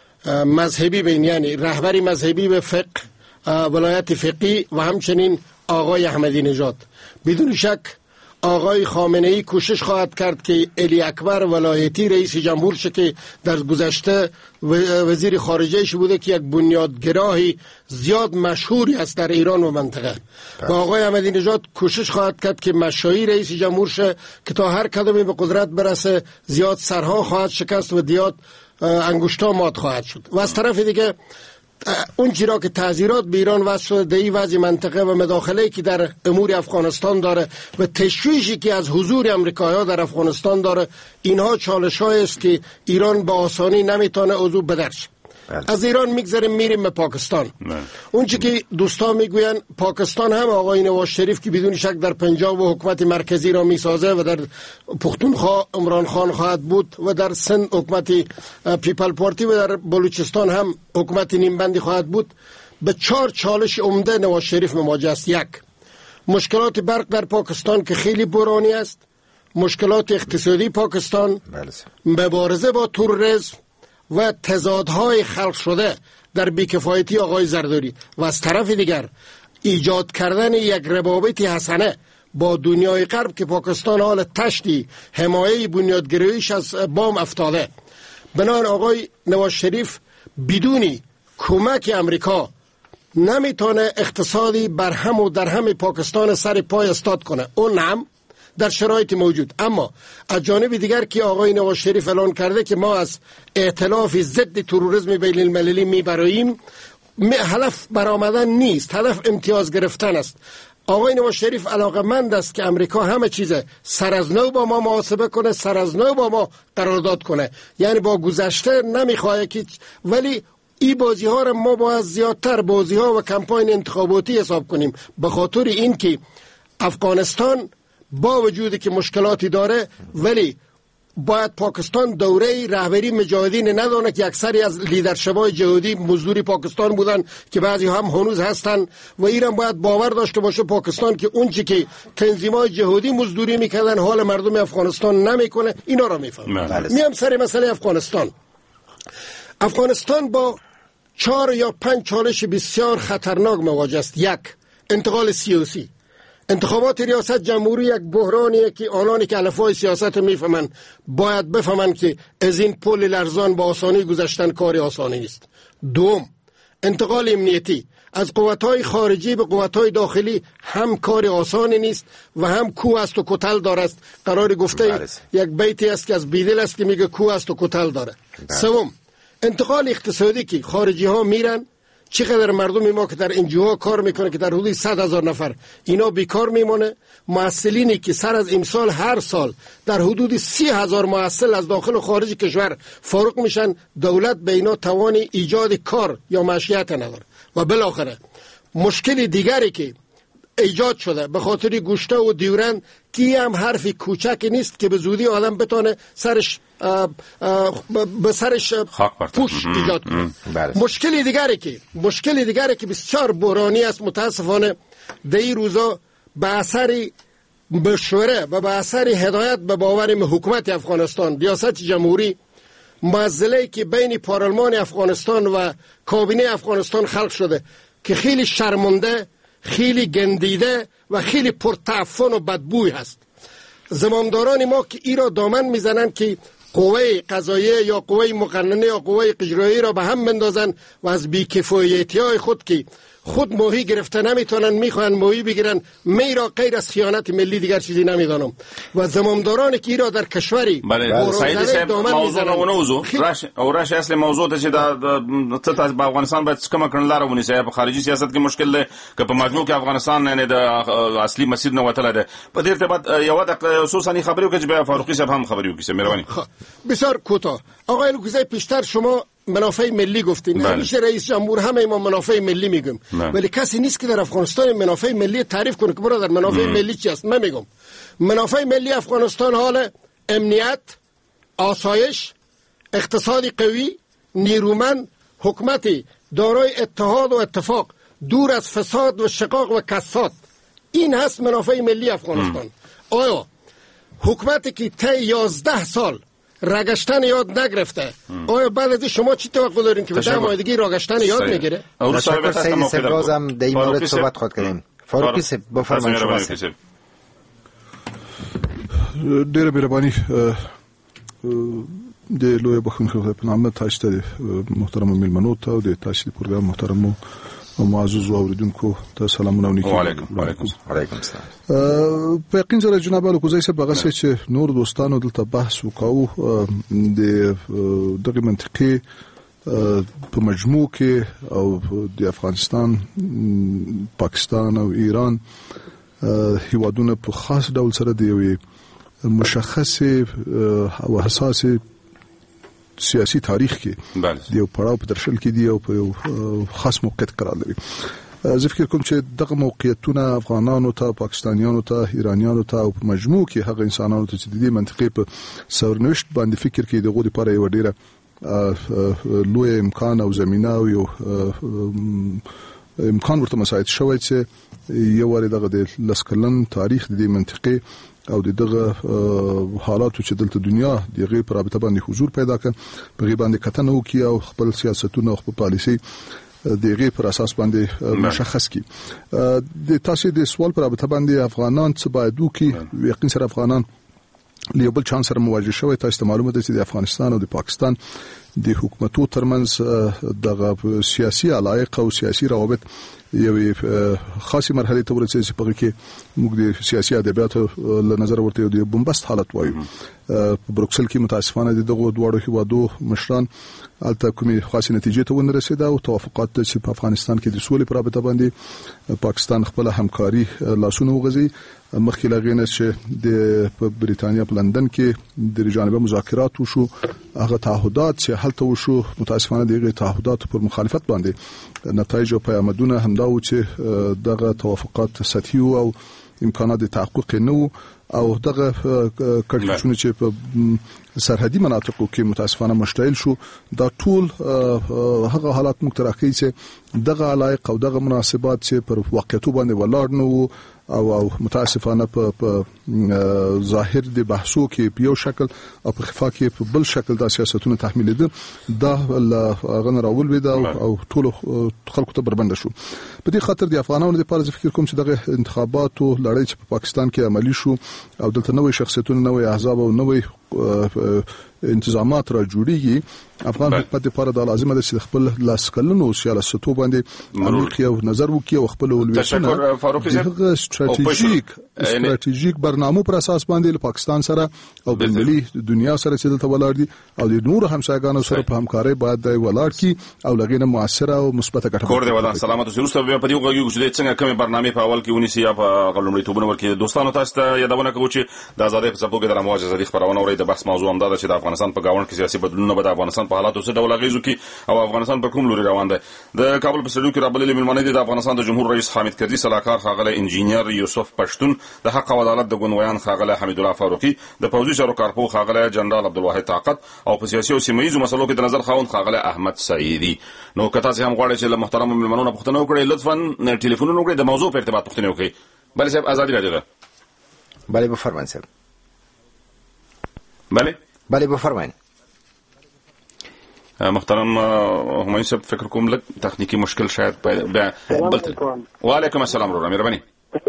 مذهبی بین، یعنی رهبری مذهبی به فقه ولایت فقیه و همچنین آقای احمدی نژاد. بدون شک آقای خامنه ای کوشش خواهد کرد که علی اکبر ولایتی رئیس جمهور شه که در گذشته وزیر خارجه ش بوده که یک بنیادگراهی زیاد مشهوری است در ایران و منطقه، و آقای احمدی نژاد کوشش خواهد کرد که مشایی رئیس جمهور شه که تا هر کدومی به قدرت برسه زیاد سرها خواهد شکست و زیاد انگشتا مات خواهد شد. و از طرف دیگه اون چیزا که تعذیرات به ایران وضع شده در این وضع منطقه و مداخله‌ای که در امور افغانستان داره و تشویشی که از حضور امریکایی‌ها در افغانستان داره، اینها چالش‌هایی است که ایران به آسانی نمیتونه عضو بدرش. از ایران میگذاریم میریم به پاکستان. اون چی که دوستان میگوین پاکستان هم آقای نواز شریف که بدون شک در پنجاب و حکومت مرکزی را میسازه و در پختونخوا عمران خان خواهد بود و در سند حکومت پیپل پارتی و در بلوچستان هم حکومت نیمبندی خواهد بود. به چهار چالش عمده نواز شریف مواجه است. یک، مشکلات برق در پاکستان که خیلی بحرانی است، مشکلات اقتصادی پاکستان، مبارزه با تروریسم و تضادهای خلق شده در بیکفایتی آقای زرداری، و از طرف دیگر ایجاد کردن یک روابط حسنه با دنیای غرب که پاکستان حال تشتی حمایه بنیادگراییش از بام افتاده. بنابراین آقای نواز شریف بدون کمک امریکا نمیتونه اقتصادی برهم و در هم پاکستان سر پای استاد کنه، اون هم در شرایط موجود. اما از جانب دیگر که آقای نواز شریف اعلان کرده که ما از ائتلاف ضد تروریسم بین المللی میبراییم، هدف برآمدن نیست، هدف امتیاز گرفتن است. آقای نواز شریف علاقمند است که امریکا همه چیز سر از نو با ما محاسبه کنه، سر از نو با ما قرارداد کنه، یعنی با گذشته نمیخواه که، ولی این بازی ها را ما باید زیادتر بازی ها و کمپاین انتخاباتی حساب کنیم، به خاطر این که افغانستان با وجودی که مشکلاتی داره ولی باید پاکستان دوره رهبری مجاهدین ندانه که اکثری از لیدرشپ‌های جهادی مزدوری پاکستان بودن که بعضی هم هنوز هستن، و ایران باید باور داشته باشه پاکستان که اون چی که تنظیم‌های جهادی مزدوری میکردن حال مردم افغانستان نمیکنه، اینا را میفهمه. میام سر مسئله افغانستان. افغانستان با چهار یا پنج چالش بسیار خطرناک مواجه است. یک، انتقال سیاسی. انتخابات ریاست جمهوری یک بحرانیه که آنانی که الفاظ سیاست میفهمن باید بفهمن که از این پل لرزان با آسانی گذشتن کار آسانی نیست. دوم، انتقال امنیتی از قوت‌های خارجی به قوت‌های داخلی هم کار آسانی نیست و هم کو است و کتل داره. قرار گفته یک بیتی است که از بیدل است که میگه کو است و کتل داره. سوم، انتقال اقتصادی که خارجی ها میرن، چقدر مردم ما که در انجوها کار میکنه که در حدود صد هزار نفر اینا بیکار میمونه. محصلینی که سر از امسال هر سال در حدود سی هزار محصل از داخل و خارج کشور فارغ میشن، دولت به اینا توان ایجاد کار یا معیشت نداره. و بالاخره مشکل دیگری که ایجاد شده به خاطر گوشته و دیورند که هم حرف کوچک نیست که به زودی آدم بتونه سرش آه آه به سرش پوش ایجاد کنه. مشکل دیگری که مشکل دیگری که بسیار بحرانی است متاسفانه در این روزا به اثر مشوره و به اثر هدایت به باور حکومت افغانستان، ریاست جمهوری، معضله که بین پارلمان افغانستان و کابینه افغانستان خلق شده که خیلی شرمنده، خیلی گندیده و خیلی پرتعفن و بدبوی هست. زمامداران ما که ای را دامن میزنند که قوه قضاییه یا قوه مقننه یا قوه اجرایی را به هم بندازن و از بیکفایتی های خود که خود ماهی گرفته نمیتونن میخوان ماهی بگیرن، می را غیر از خیانت ملی دیگر چیزی نمیدانم. و زمامداران که ای را در کشوری بله سعید صاحب موضوع رو ونوزو راش او راش اصل موضوع ته چې د ته په افغانستان باید کومه کړنلاره ونیسي په خارجي سیاست کې مشکل ده که په مجموع کې افغانستان نه د اصلي مسیر نه وتل ده. په دې ارتباط یو د خصوصا خبرو کې چې فاروقي صاحب هم خبرو کې مهرباني بسیار کوتاه. آقای لوکزای پیشتر شما منافع ملی گفتین. همیشه رئیس جمهور همه ما منافع ملی میگم، ولی کسی نیست که در افغانستان منافع ملی تعریف کنه که برادر منافع ملی چی است. من میگم منافع ملی افغانستان حال امنیت، آسایش، اقتصادی قوی، نیرومند، حکومتی دارای اتحاد و اتفاق، دور از فساد و شقاق و کساد. این هست منافع ملی افغانستان. آیا حکومتی که طی یازده سال راگشتن یاد نگرفته، آیا بعد از شما چی توقع دارین که به ده ماه دیگه راگشتن یاد میگیره؟ تشکر سید سبراز هم در این مورد صحبت خود کردیم. فاروقی صاحب بفرمایید شما. ډیره مهرباني د لوی بخښونکو په نامه تاسو ته محترم میلمنو ته او د تاسو پروګرام محترم او معزز اوریدونکو ته سلامونه ونیکي. وعلیکم وعلیکم وعلیکم السلام. په یقین سره جناب الکوزای صاحب هغه چې نور دوستانو دلته بحث وکاو د دغه منطقي په مجموع کې او د افغانستان، پاکستان او ایران هیوادونه په خاص ډول سره د یوې مشخص او حساس سیاسي تاریخ کې د یو پړاو په درشل کې دی او په یو خاص موقعیت قرار لري. زه فکر کوم چې دغه موقعیتونه افغانانو ته، پاکستانیانو ته، ایرانیانو ته او په مجموع کې هغه انسانانو ته چې د دې منطقې په سرنوشت باندې فکر کوي دغه لپاره یو ډیره لوی امکان او زمينه او یو امکان ورته مساعد شوی چې یو ور دغه د لسکلن تاریخ د دې منطقې او دغه حالاتو چې دلته دنیا دغه پر رابطه باندې حضور پیدا کړ، په غي باندې کتنه وکي او خپل سیاستونه او خپل پالیسي دغه پر اساس باندې مشخص کی. د تاسو د سوال پر رابطه باندې افغانان څه باید وکي، یقین سره افغانان له بل چانس سره مواجه شوی. تاسو معلومه ده چې د افغانستان او د پاکستان د حکومتو ترمنځ دغه سیاسي علایق او سیاسي روابط یو خاصه مرحله ته ورسېږي چې په کې موږ د سیاسي ادبیاتو له نظر ورته یو بمبست حالت وایو. په بروکسل کې متاسفانه دغه دوه هیوادو مشران البته کومې خاصه نتیجې ته ونه رسیده او توافقات چې په افغانستان کې د سولې پر رابطه باندې پاکستان خپل همکاري لاسونه وغځي. مخکې لاغینه چې د بریتانیا په لندن کې د جانبه مذاکرات وشو، هغه تعهدات چې هلته وشو متاسفانه دغه تعهدات پر مخالفت باندې نتایج او پیامدونه همدا و چې دغه توافقات سطحي او امکانات د تحقق نه او دغه کړکېچونه چې په سرحدي مناطقو کې متاسفانه مشتعل شو، دا ټول هغه حالات موږ تراکې چې دغه علایق او دغه مناسبات چې پر واقعیتو باندې ولاړ نه او او متاسفانه په ظاهر د بحثو کې په یو شکل او په خفا کې په بل شکل د سیاستونو تحمیل دي، دا غن راول وي دا او ټول خلکو ته بربند شو. په دې خاطر د افغانانو لپاره فکر کوم چې دغه انتخاباتو لړۍ چې په پاکستان کې عملی شو او دلته نوې شخصیتونه، نوې احزاب او نوې انتظامات را جوړیږي افغان حکومت لپاره د لازمه ده چې خپل لاس کلنو سیاستو باندې عمیق یو نظر وکړي او خپل ولویشنه د استراتیژیک استراتیژیک برنامه پر اساس باندې له پاکستان سره او د ملي دنیا سره چې دلته ولاړ دي او د نور همسایګانو سره په همکارۍ باید ولاړ کی او لغینه موثره او مثبته ګټه کور دی ودان سلامت اوسه رسته په دې غوږی چې څنګه کومه برنامه په اول کې ونیسي یا په غلمړي توبونه ورکې دوستانو تاسو ته یادونه کوم چې د آزادۍ په څپو کې د امواج ازادي خبرونه اوري د بحث موضوع هم دا چې د افغانستان په گاوند کې سیاسي بدلونونه به د افغانستان په حالاتو څه ډول اغیزو کوي او افغانستان په کوم لوري روان دی د کابل په سلوک کې رابللې ملمنې دي د افغانستان د جمهور رئیس حامد کرزي صلاحکار خاغله انجینیر یوسف پښتون د حق او عدالت د ګوندویان خاغله حمید الله فاروقي د پوځي چارو کارپو خاغله جنرال عبدالواحد طاقت او په سیاسي او سیمه‌یزو مسلو کې د نظر خاوند خاغله احمد سعیدی نو کته هم غواړي چې له محترم ملمنونو پوښتنه وکړي لطفا ټلیفونونه وکړي د موضوع په ارتباط پوښتنه وکړي بله صاحب آزادی راډیو ده بله بفرمایئ صاحب بله بله بفرمایئ محترم همایون صاحب فکر کوم لږ تخنیکی مشکل شاید بلتل وعلیکم السلام ورحمه مهرباني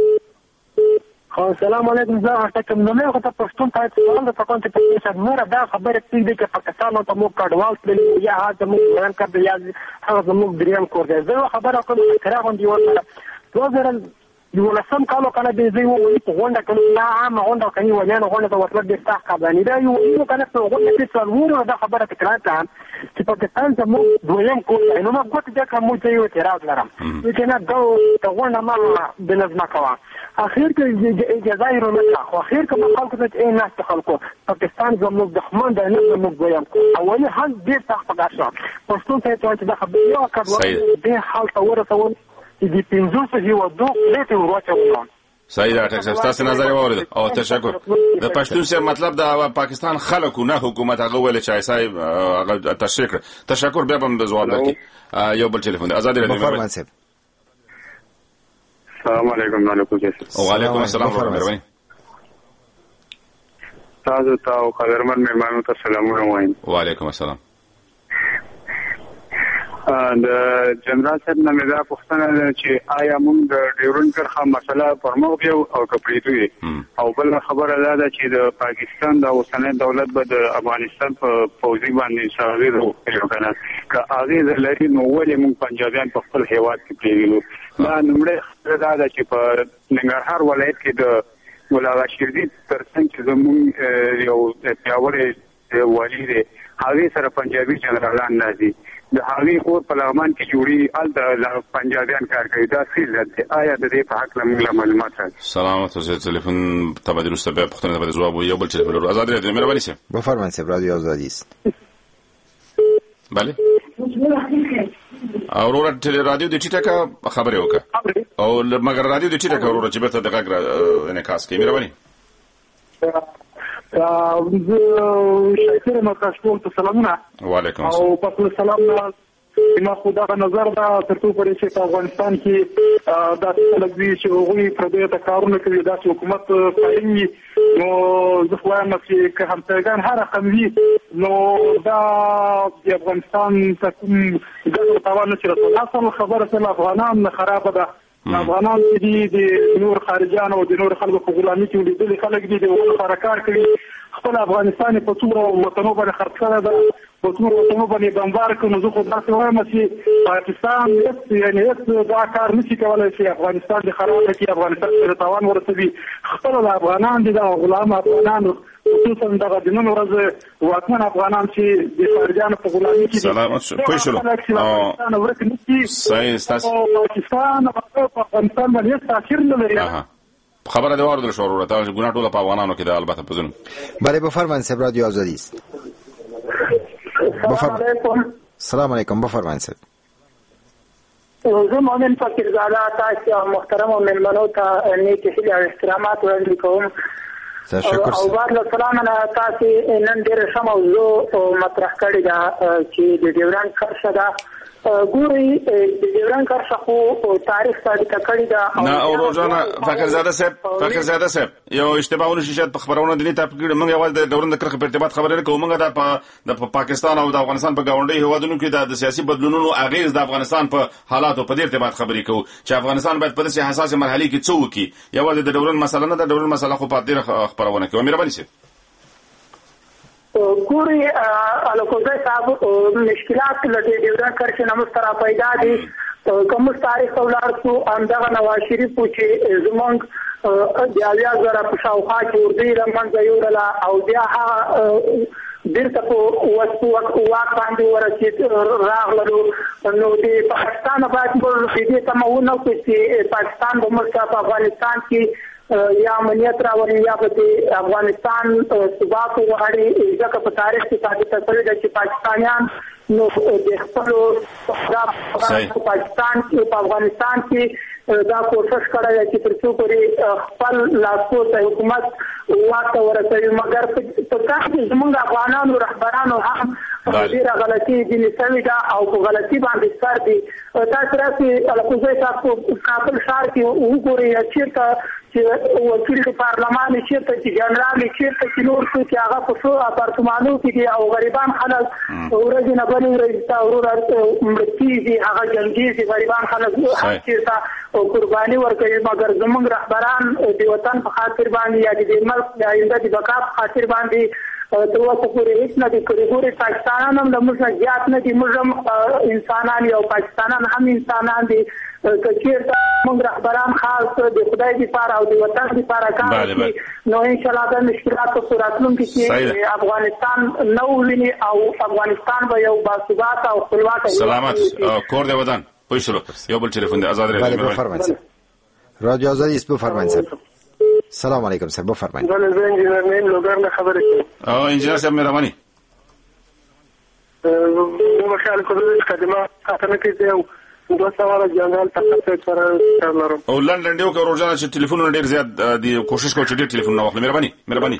السلام علیکم زه حکم نو مې خو پښتون ته سوال د تکون ته چې نور دا خبره پېږي دی چې پاکستان او تمو کډوال تل یا هغه مو بیان کړی یا هغه مو دریم کور دی زه خبره کوم چې کرا غوندي ورته دوه زره یو لسم کالو کنه به زه وایي په غونډه کې نه عام غونډه کوي ولې نه غونډه د وسلت د استحقاق باندې دا یو یو کنه په غونډه کې څلور دا خبره تکرار کړم چې پاکستان ته مو دویم کور دی نو موږ ګوت دا کوم چې یو اعتراض لرم چې نه دا غونډه ما بنظم کوا اخر کې اجازه یې نه خو اخر کې خلکو ته یې نه خلکو پاکستان زموږ دښمن دی نه زموږ دویم کور اولي حل ډېر سخت پکار پښتون ته چې دا خبره یو کړو د حال ته ورسول دي پنځوس هیوادو لته ورواچو صحیح ده ټاکس تاسو نظر واورید او تشکر د پښتون سره مطلب د پاکستان خلکو نه حکومت هغه ویل چې ایسای هغه تشکر تشکر بیا هم جواب درکې یو بل ټلیفون آزادی رادیو السلام علیکم علیکم وعلیکم السلام ورحمه تاسو ته او قدرمن مهمانو ته سلامونه وایم وعلیکم السلام د جنرال صاحب نه مې دا پوښتنه ده چې آیا موږ د ډیورنډ کرښه مسله پر مخ بیو او کپریدوی او بل خبره ده چې د پاکستان د اوسنۍ دولت به د افغانستان په فوجي باندې شاویر وکړي کنه که هغه لري نو ولې موږ پنجابیان په خپل هیواد کې پریږدو دا نمړې خبره ده چې په ننګرهار ولایت کې د مولا شیردي ترڅنګ چې زموږ یو پیاوړی والی دی هغه سره پنجابي جنرالان نازي د هغه کور په لغمان کې جوړي ال د پنجابیان کار کوي دا سیل ده آیا د دې په حق لمغه معلومات راځي سلامت اوسه ټلیفون تبادل مستبه پښتنه په جواب یو بل ټلیفون آزاد دې مهرباني سي بفرمایئ سي رادیو آزادی است بله اورورا ټلی رادیو د ټیټه خبره وکړه او مګر رادیو د ټیټه اورورا چې به ته دغه انعکاس کوي مهرباني شاکر مکاشکول ته سلامونه وعلیکم السلام او په سلام ما خدا نظر دا ترڅو پرې چې په افغانستان کې دا لګوي چې هغوی پر دې ته کارونه کوي دا حکومت قایمي نو زه وایم چې که همسایګان هر رقم وي نو دا د افغانستان ته کوم ګټه تاوان نه رسوي اصل خبره چې افغانان نه خرابه ده افغانان چې د نور خارجيان او د نور خلکو په غلامي کې ولیدل خلک دي د ولر کار کوي خپل افغانستان په څومره وطنو باندې خرڅ کړی ده په څومره وطنو باندې بمبار کوي نو زه خو داسې وایم چې پاکستان هېڅ یعنې هېڅ دا کار نشي کولی چې افغانستان د خراب کړي افغانستان ته تاوان ورسوي خپل افغانان دي د غلام افغانان خصوصا دغه د نن ورځ واکمن افغانان چې د خارجيانو په غلامي کې سلامت پوه شولو ورک نشي صحیح ستاسو پاکستان په افغانستان باندې هېڅ تاثیر نه لري خبره دی واردل شو ورته چې ګونه ټول په افغانانو کې د البته پزنو بله بفرمایئ سب رادیو آزادی است بفرمایئ سلام علیکم بفرمایئ سب زه مؤمن فقیرزاده تاسو او محترم مهمانو ته نیک هیله او احترامات وړاندې کوم تشکر او بعد له سلام نه تاسو نن ډیر ښه موضوع مطرح کړی دا چې د ډیورنډ کرښه ده ګوري د ډیورنډ کرښه خو تاریخ ثابت کړی دا نه او روزانه فقیرزاده صاحب فقیرزاده صاحب یو اشتباه ونه شي په خبرونه د نیټه په موږ یوازې د ډیورنډ کرښه په ارتباط خبرې کوو موږ د د پاکستان او د افغانستان په گاونډي هیوادونو کې د سیاسي بدلونونو اغیز د افغانستان په حالاتو په ارتباط خبرې کوو چې افغانستان باید په داسې حساسه مرحله کې څه وکړي یوازې د ډیورنډ مسله نه د ډیورنډ مسله خو په دې خبرونه کوي مهرباني سي ګوري الکوزای صاحب مشکلات لدې ډیورن کرښې نه مسترا پیدا دي کوم تاریخ ولر څو اندغه نواز شریف چې زمونږ د اویا زره په شاوخوا کې اردوی لمنځه یوړله او بیا هغه بیرته په واک باندې ورسېد راغللو نو د پاکستان باید موږ دې تمه ونه کړو چې پاکستان به موږ په افغانستان کې یا امنیت راولي یا به د افغانستان ثبات وغواړي ځکه په تاریخ کې ثابته شوې ده چې پاکستانیان نو د خپلو په پاکستان کې په افغانستان کې دا کوشش کړی دی چې تر څو پورې خپل لاسپوڅه حکومت واک ته ورسوي مګر په کار کې زموږ افغانانو رهبرانو هم ډېره غلطي ځینې شوې ده او په غلطي باندې سر دي تاسو راسئ الکوزی صاحب په کابل ښار کې وګورئ چېرته چې وکیل د پارلمان چېرته چې جنرال چېرته چې نور څو چې هغه په څو اپارتمانو کې دي او غریبان خلک ورځې نه بلې ورځې ته ورور مړه کېږي هغه جنګېږي غریبان خلک هر چېرته قرباني ورکوي مګر زموږ رهبران د وطن په خاطر باندې یا د ملک د آینده د بقا په خاطر باندې تر اوسه پورې هېڅ نه دي کړي ګورې پاکستانان هم له موږ نه زیات نه دي موږ هم انسانان یو پاکستانان هم انسانان دي که چېرته موږ رهبران خاص د خدای دپاره او د وطن دپاره کار وکړي نو انشاءالله دا مشکلات په راتلونکي کې افغانستان نه وویني او افغانستان به یو باثباته او خپلواکه سلامت کور د وطن پوه شلو یو بل تلفن دی آزاد بله بفرمایید رادیو آزادی است بفرمایید سر سلام علیکم سر بفرمایید بله زه انجینر نیم لوګر نه خبرې کوم او انجینر صاحب مهرباني نو خیال کوم چې قدمه خاطر کې دی او دوه سوال جنرال تاسو سره لرم او لندن دیو که روزانه چې ټلیفون ډیر زیات دی کوشش کوم چې ډیر ټلیفون نه واخلم مهرباني مهرباني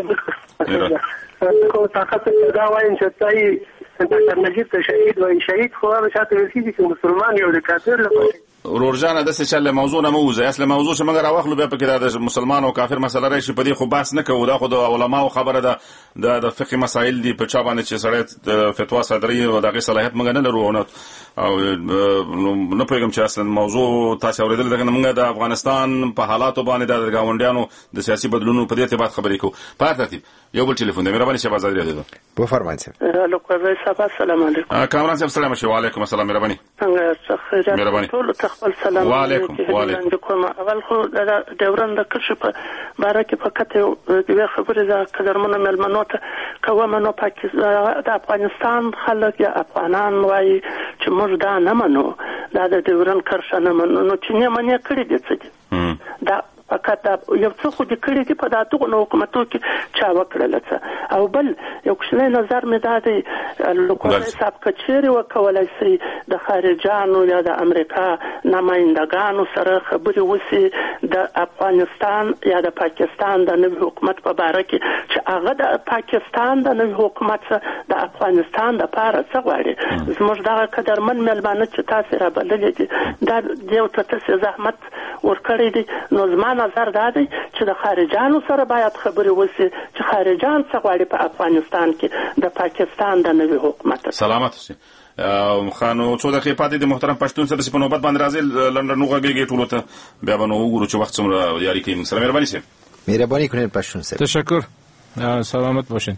کوم طاقت دا وایم چې تای ډاکټر نجیب ته شهید وای شهید خو هغه شاته رسیدي چې مسلمان یو د کافر لپاره ورورجانه د څه چل موضوع نه موزه اصل موضوع چې مګر واخلو بیا پکې د مسلمان او کافر مسله راشي په دې خو بحث نه کوو دا خو د علماو خبره ده د فقهي مسائل دي په چا باندې چې سړی د فتوا صدري او دغه صلاحیت موږ نه لرو او نه پوهیږم چې اصل موضوع تاسو اوریدل دغه موږ د افغانستان په حالاتو باندې د گاونډیانو د سیاسي بدلونونو په دې ارتباط خبرې کوو په ترتیب یو بل ټلیفون دی مهرباني شاه آزاد دی بفرمایئ الو قضای صاحب السلام علیکم کامران صاحب السلام علیکم السلام مهرباني څنګه مهرباني خپل سلام وعلیکم وعلیکم اول خو د ډیورن د کرښې په باره کې فقط یوه خبرې ده قدرمنو مېلمنو ته کومه نو د افغانستان خلک یا افغانان وایي چې موږ دا نه منو دا د ډیورن کرښه نه منو نو چې نه منې کړي دي څه دي دا فقط یو څه خو د کړي دي په دغه حکومتو کې چا وکړل څه او بل یو کوچنی نظر مې دا دی لوکوزای صاحب کچېرې وکولای شي د خارجانو یا د امریکا نمایندګانو سره خبرې وشي د افغانستان یا د پاکستان د نوي حکومت په باره کې چې هغه د پاکستان د نوي حکومت د افغانستان دپاره څه غواړي زموږ دغه قدرمن مېلمانه چې تاسې رابللي دي دا یو ته تاسې زحمت ورکړی دی نو زما نظر دا دی چې د خارجانو سره باید خبرې وشي چې خارجان څه غواړي په افغانستان کې د پاکستان د نوي حکومت سلامت اوسئ خانو څو دقیقې پاتې د محترم پښتون سره په نوبت باندې راځي لنډن وغږیږي ټولو ته بیا به نو وګورو چې وخت څومره یاري کوي سلام مهرباني صاحب مهرباني کنید پښتون صاحب تشکر سلامت باشین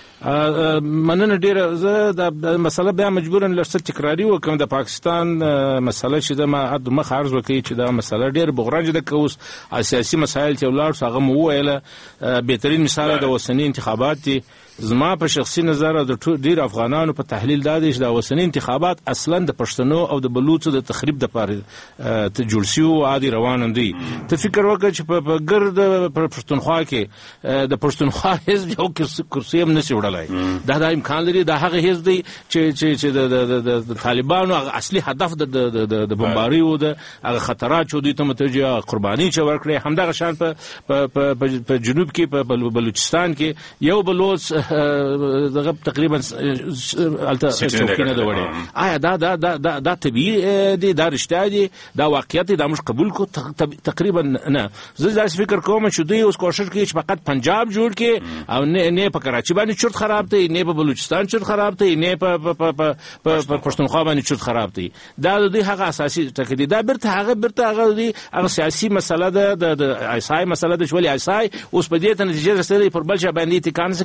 مننه ډیره زه د مسله بیا مجبورن لږ تکراری وکم د پاکستان مسله چې د ما د مخ عرض وکړي چې دا مسله ډیر بغرنج ده کوس سیاسي مسایل چې ولر هغه مو ویله بهترین مثال د وسنی انتخابات دي زما په شخصي نظر د ډیر افغانانو په تحلیل دا دي چې د وسنی انتخابات اصلا د پښتنو او د بلوچو د تخریب د پاره ته جوړ شي او عادي روان دي ته فکر وکړه چې په ګرد پښتونخوا کې د پښتونخوا حزب یو کرسي هم نشي وړلای دا د امکان لري دا هغه حزب دی چې چې د طالبانو اصلي هدف د د بمباري او د هغه خطرات چې دوی ته متوجه قرباني چې ورکړي همدغه شان په په جنوب کې په بلوچستان کې یو بلوچ دغه تقریبا الته چوکینه دا وړي آیا دا دا دا دا طبيعي دي دا رښتیا دي دا واقعیت دا موږ قبول کو تقریبا نه زه دا فکر کوم چې دوی اوس کوشش کوي چې فقط پنجاب جوړ کړي او نه نه په کراچي باندې چورت خراب دی نه په بلوچستان چورت خراب دی نه په په پښتونخوا باندې چورت خراب دی دا دوی هغه اساسي ټکی دی دا برته هغه برته هغه دی هغه سیاسي مسله ده د ایسای مسله ده چې ولې ایسای اوس په دې ته نتیجه رسېدلی پر بل ځای باندې تکان څه کول بغیر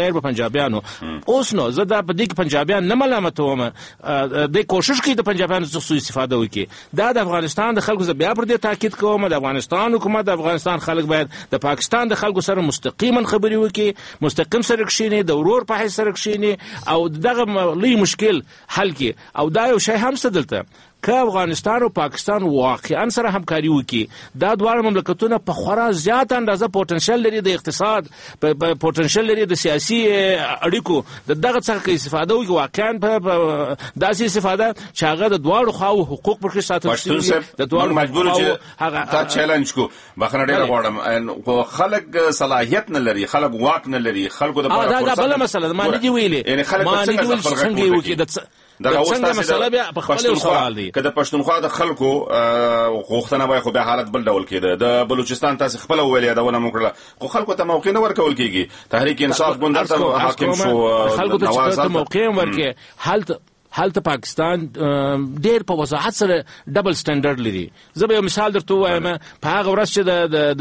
خیر به پنجابیانو. اوس نو زه دا په دې کې پنجابیان نه ملامتوم، د کوشش کوي د پنجابیانو څخه سوء استفاده وکړي. دا د افغانستان د خلکو زه بیا پر دې تاکید کوم، د افغانستان حکومت د افغانستان خلک باید د پاکستان د خلکو سره مستقیما خبرې وکړي، مستقیم سره کښیني، د ورور په حیث سره کښیني او دغه لوی مشکل حل کړي. او دا یو شی هم څه دلته که افغانستان او پاکستان واقعا سره همکاري وکړي، دا دواړه مملکتونه په خورا زیات اندازه پوتنشل لري د اقتصاد، پوتنشل لري د سیاسي اړیکو، د دغه څخه استفاده وکړي واقعا په داسې استفاده چې هغه د دواړو خواو حقوق پر ساتل شي. د دواړو مجبور چې تا چیلنج کو بخنه ډیره غواړم، خو خلک صلاحیت نه لري، خلک واک نه لري، خلکو د دا دا بل مسله ما نه دی ویلې، یعنی خلک څنګه وکړي دا څنګه مسله بیا په خپل سوال دی. که د پښتونخوا د خلکو غوښتنه وای خو به حالت بل ډول کېده. د بلوچستان تاسو خپل ویل یادونه وکړه، خو خلکو ته موقع نه ورکول کیږي. تحریک انصاف ګوند ته حاکم شو، خلکو ته موقع ورکړي. حالت هلته پاکستان ډېر په وضاحت سره ډبل سټانډرډ لري. زه به یو مثال درته وایم. په هغه ورځ چې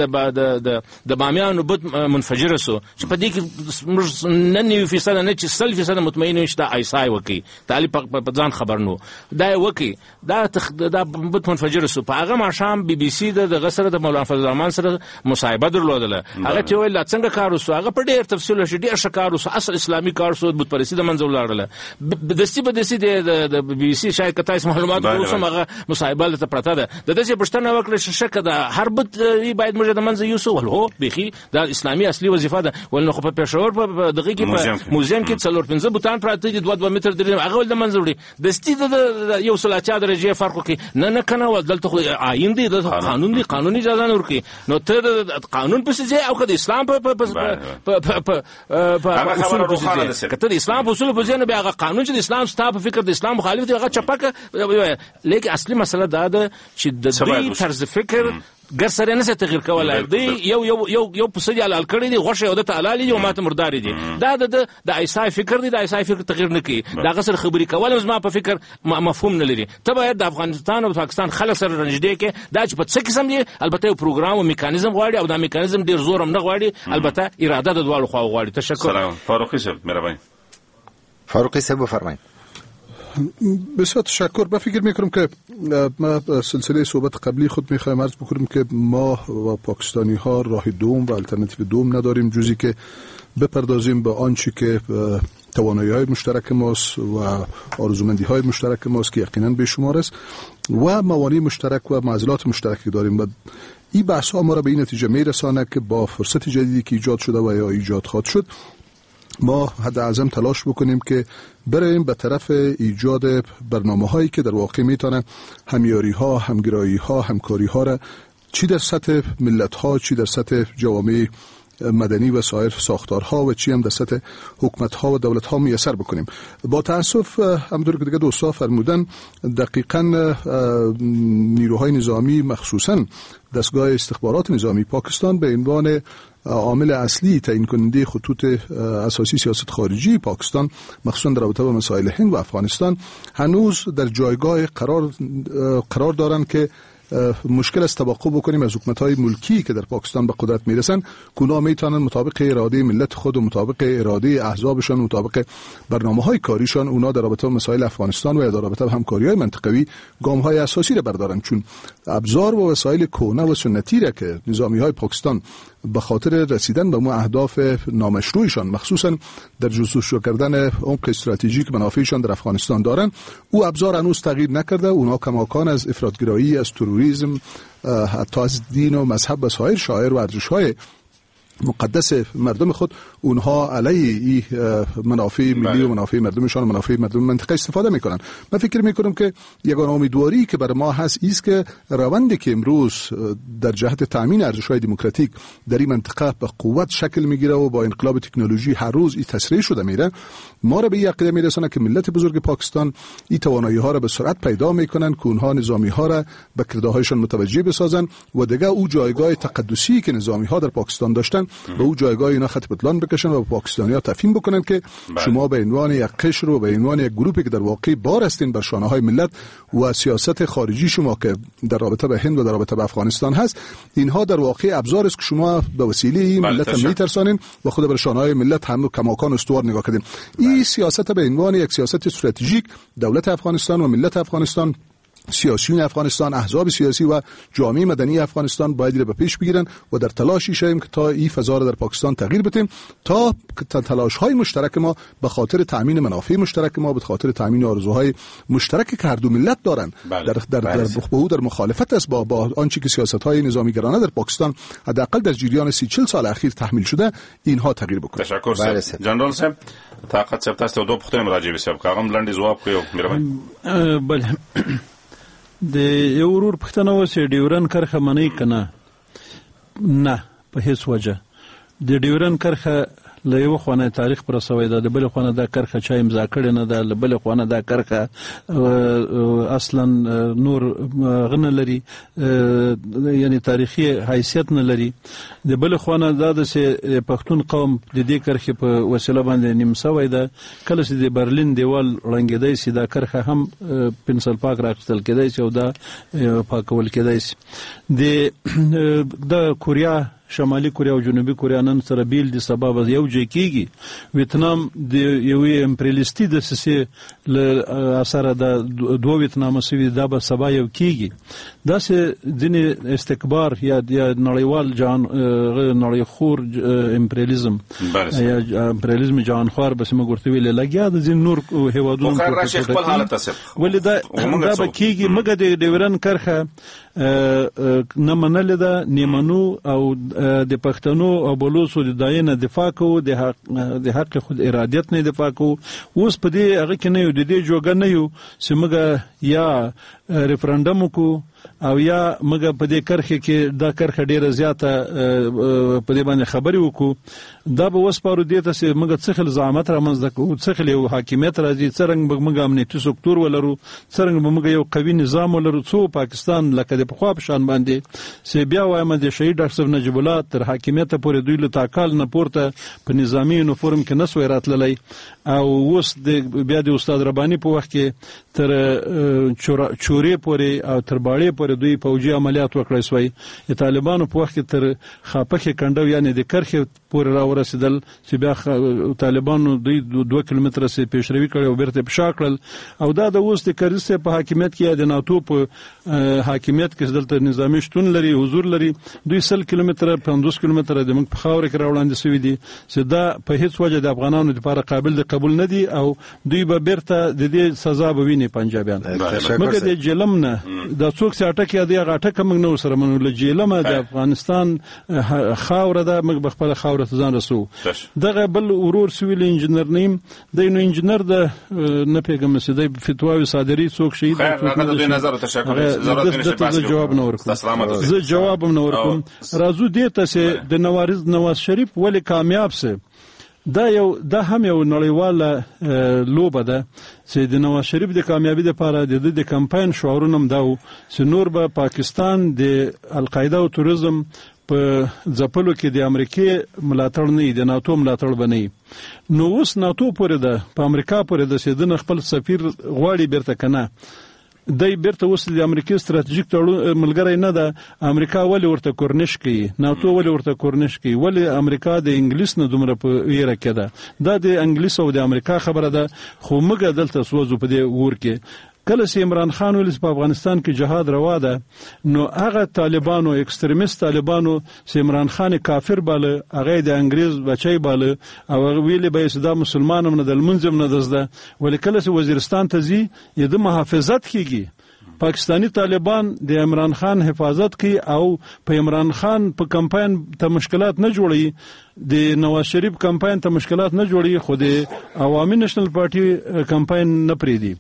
د د د بامیانو بت منفجر سو، چې په دې کې نه نوي فیصد نه چې سل فیصد مطمئن یو چې دا ایسای وکي، طالب په ځان خبر نو دا وکي، دا دا بت منفجر سو. په هغه ماښام بي بي سي د غسر د مولانا فضل الرحمن سره مصاحبه درلودله. هغه چې ویل څنګه کار وسو، هغه په ډېر تفصیل شو، ډېر شکار وسو، اصل اسلامي کار وسو، بت پرستی د منځ ولاړله. دستی به دستی د بي بي سي شاید کته اسم معلومات اوسم هغه مصاحبه ته پرته ده. د دې پښتنه وکړه چې شکه ده هر بت باید موږ د منځ یوسو ول هو بيخي دا اسلامي اصلي وظیفه ده. ول خو په پېښور په دغه کې په موزیم کې څلور پنځه بوتان پراته دي، دوه دوه متر درې، هغه ول د منځ وړي دستي د یو سلاچا درجه فرق کوي. نه نه کنه ول دلته خو آئین دی، د قانون دی، قانوني اجازه نه ورکي. نو ته قانون په ځای او کده اسلام په په په په اصول په ځای کته د اسلام په اصول په ځای نه بیا هغه قانون چې د اسلام ستاسو په فکر د اسلام مخالف دی هغه چپکه. لیکن اصلي مسله دا ده چې د دې طرز فکر ګر سره نه تغیر کولای دی. یو یو یو یو پسې حلال کړی دی، غوښه یو د تعالی دی او ماته مردار دی. دا د د ایسای فکر دی، د ایسای فکر تغیر نه کوي. دا غسر خبري کول زما په فکر مفهوم نه لري. ته باید د افغانستان او پاکستان خلک سره رنجدي کې دا چې په څه قسم دی، البته یو پروګرام او میکانیزم غواړي او دا میکانیزم ډیر زور هم نه غواړي، البته اراده د دوه خوا غواړي. تشکر. سلام فاروقی صاحب، مهرباني. فاروقی صاحب بفرمایید. بسیار تشکر. من فکر میکنم که ما سلسله صحبت قبلی خود میخوایم عرض بکنیم که ما و پاکستانی ها راه دوم و الترناتیو دوم نداریم جزی که بپردازیم به آنچه که توانایی های مشترک ماست و آرزومندی های مشترک ماست که یقینا بیشمار است و موانع مشترک و معضلات مشترکی داریم. و این بحث ها ما را به این نتیجه میرسانه که با فرصت جدیدی که ایجاد شده و یا ایجاد خواهد شد، ما حد اعظم تلاش بکنیم که بریم به طرف ایجاد برنامه هایی که در واقع میتونه همیاری ها، همگرایی ها، همکاری ها را چی در سطح ملت ها، چی در سطح جوامع مدنی و سایر ساختارها و چی هم در سطح حکومت ها و دولت ها میسر بکنیم. با تاسف همونطور که دیگه دوستا فرمودن، دقیقاً نیروهای نظامی مخصوصاً دستگاه استخبارات نظامی پاکستان به عنوان عامل اصلی تعیین کننده خطوط اساسی سیاست خارجی پاکستان مخصوصا در رابطه با مسائل هند و افغانستان هنوز در جایگاه قرار قرار دارند که مشکل است توقع بکنیم از حکومت‌های ملکی که در پاکستان به قدرت میرسن که اونا میتونن مطابق اراده ملت خود و مطابق اراده احزابشان و مطابق برنامه‌های کاریشان اونا در رابطه با مسائل افغانستان و در رابطه با همکاری‌های منطقوی گام‌های اساسی را بردارن، چون ابزار و وسایل کهنه و سنتی را که نظامی‌های پاکستان به خاطر رسیدن به اون اهداف نامشروعشان مخصوصا در جستجو کردن عمق استراتژیک منافعشان در افغانستان دارن، او ابزار هنوز تغییر نکرده. اونا کماکان از افراطگرایی، از تروریسم، حتی از دین و مذهب و سایر شعائر و ارزش‌های مقدس مردم خود اونها علیه این منافع ملی و منافع مردمشان و منافع مردم منطقه استفاده میکنن. من فکر میکنم که یگانه امیدواری که برای ما هست ایست که روندی که امروز در جهت تامین ارزش‌های دموکراتیک در این منطقه به قوت شکل میگیره و با انقلاب تکنولوژی هر روز این تسریع شده میره، ما را به این عقیده میرسونه که ملت بزرگ پاکستان این توانایی ها را به سرعت پیدا میکنن که اونها نظامی ها را به کردارهایشان متوجه بسازن و دیگه او جایگاه تقدسی که نظامی ها در پاکستان داشتن به اون جایگاه اینا خط پتلان بکشن و پاکستانی‌ها تفهیم بکنن که بله. شما به عنوان یک قشر و به عنوان یک گروهی که در واقع بار هستین بر شانه‌های ملت و سیاست خارجی شما که در رابطه به هند و در رابطه به افغانستان هست، اینها در واقع ابزار است که شما به وسیله این ملت هم میترسانین و خود بر شانه‌های ملت هم کماکان استوار نگاه کردین. این سیاست به عنوان یک سیاست استراتژیک دولت افغانستان و ملت افغانستان، سیاسیون افغانستان، احزاب سیاسی و جامعه مدنی افغانستان باید رو به پیش بگیرن و در تلاشی شیم که تا این فضا را در پاکستان تغییر بدیم، تا تلاش‌های مشترک ما به خاطر تامین منافع مشترک ما، به خاطر تامین آرزوهای مشترک که هر دو ملت دارن بله. در در در, در, در مخالفت است با با آنچه که سیاست‌های نظامیگرانه در پاکستان حداقل در جریان سی چهل سال اخیر تحمیل شده اینها تغییر بکنه. تشکر بله. جنرال صاحب طاقت صاحب تاسو دو پوښتنې مراجعه وشو کاغم لاندې جواب کوي مهرباني. بله د یو ورور پښتنه وسه ډیورن کرخه منی کنه نه په هیڅ وجه د ډیورن کرخه له یو خونه تاریخ پر سوی ده، د بل خونه دا کرخه چا امضا کړي نه ده، له بل خونه دا کرخه اصلا نور غنه لري، یعنی تاریخي حیثیت نه لري. د بل خونه دا د پښتون قوم د دې کرخه په وسیله باندې نیم سوی ده. کله چې د برلین دیوال رنګیدای سي دا کرخه هم پنسل پاک راخستل کېدای سي او دا پاکول کېدای سي. د د کوریا شمالي کوریا او جنوبي کوریا نن سره بیل دي سبب یو ځای کېږي. ویتنام د یوې امپریالیستي دسیسې له اثره د دوه ویتنام سوي دا به سبا یو کېږي. داسې ځینې استکبار یا نړیوال جهان نړیخور امپریالیزم یا امپریالیزم جهانخوار بس موږ ورته ویل لګیا د ځین نور هیوادونو خو راشه خپل حالت ته ولې دا دا به کېږي. مګر د ډیورن کرخه نه منل ده نیمنو او د پښتنو او بلوچو د داینه دفاع کو د حق د حق خود ارادیت نه دفاع کو. اوس په دې هغه کې نه یو د دې جوګه نه یو چې موږ یا ریفرندم کو او یا موږ په دې کرخه کې دا کرخه ډیره زیاته په دې باندې خبرې وکړو. دا به وسپارو دې ته چې موږ څخل زعامت را منځ کو څخل یو حاکمیت راځي، څنګه موږ امنیتي سکتور ولرو، څنګه موږ یو قوي نظام ولرو. څو پاکستان لکه د پخوا په شان باندې چې بیا وایم د شهید ډاکټر صاحب نجیب الله تر حاکمیت پورې دوی له تاکال نه پورته په نظامی یونیفورم کې نسوي راتللی او اوس د بیا د استاد ربانی په وخت کې تر چورې پورې او تر باړې پورې دوی فوجي عملیات وکړای سوی. د طالبانو په وخت کې تر خاپخې کندو یعنی د کرخې پورې را ورسېدل چې بیا طالبانو دوی دوه کیلومتره سي پیشروي کړي او بیرته پښا کړل. او دا د اوس د کرزي په حاکمیت کې د ناتو په حاکمیت کې دلته نظامی شتون لري، حضور لري. دوی سل کیلومتره پنځوس کیلومتره د موږ په خاور کې راوړاندې سوي دي چې دا په هیڅ وجه د افغانانو لپاره قابل د قبول نه دي او دوی به بیرته د دې سزا به ویني پنجابیان. مګر د جلم نه د څوک ساټه کې د غاټه کوم نو سره منول جلم د افغانستان خاور ده، موږ بخپل خاور ته ځان رسو. دغه بل ورور سویل انجنیر نیم د نو انجنیر د نه پیغام سي د فتواوی صادري څوک شي د نظر تشکر زه جواب نه ورکوم زه جواب نه ورکوم. راځو دې ته چې د نوارز نواز شریف ولی کامیاب سي. دا یو دا هم یو نړیواله لوبه ده چې د نواز شریف د کامیابی لپاره د د کمپاین شعارونه هم دا و چې نور به پاکستان د القاعده او تروریزم په ځپلو کې د امریکای ملاتړ نه د ناتو ملاتړ بنئ. نو اوس ناتو پورې ده په امریکا پورې ده چې د خپل سفیر غواړي بیرته کنه دای بیرته اوس د امریکای ستراتیژیک ملګری نه ده. امریکا ولی ورته کورنش کوي، ناتو ولی ورته کورنش کوي، ولی امریکا د انګلیس نه دومره په ویره کې ده. دا د انګلیس او د امریکا خبره ده. خو موږ دلته سوځو په دې ور کې. کله چې عمران خان ولې په افغانستان کې جهاد روا ده نو هغه طالبانو ایکستریمیست طالبانو چې عمران خان کافر باله هغه د انګریز بچی باله او ویلې به صدا مسلمانانو نه د منځم نه دزده. ولې کله چې وزیرستان ته ځي ی د محافظت کیږي پاکستانی طالبان د عمران خان حفاظت کوي او په عمران خان په کمپاین ته مشکلات نه جوړي، د نواز شریف کمپاین ته مشکلات نه جوړي، خو د عوامي نېشنل پارټي کمپاین نه پریدي.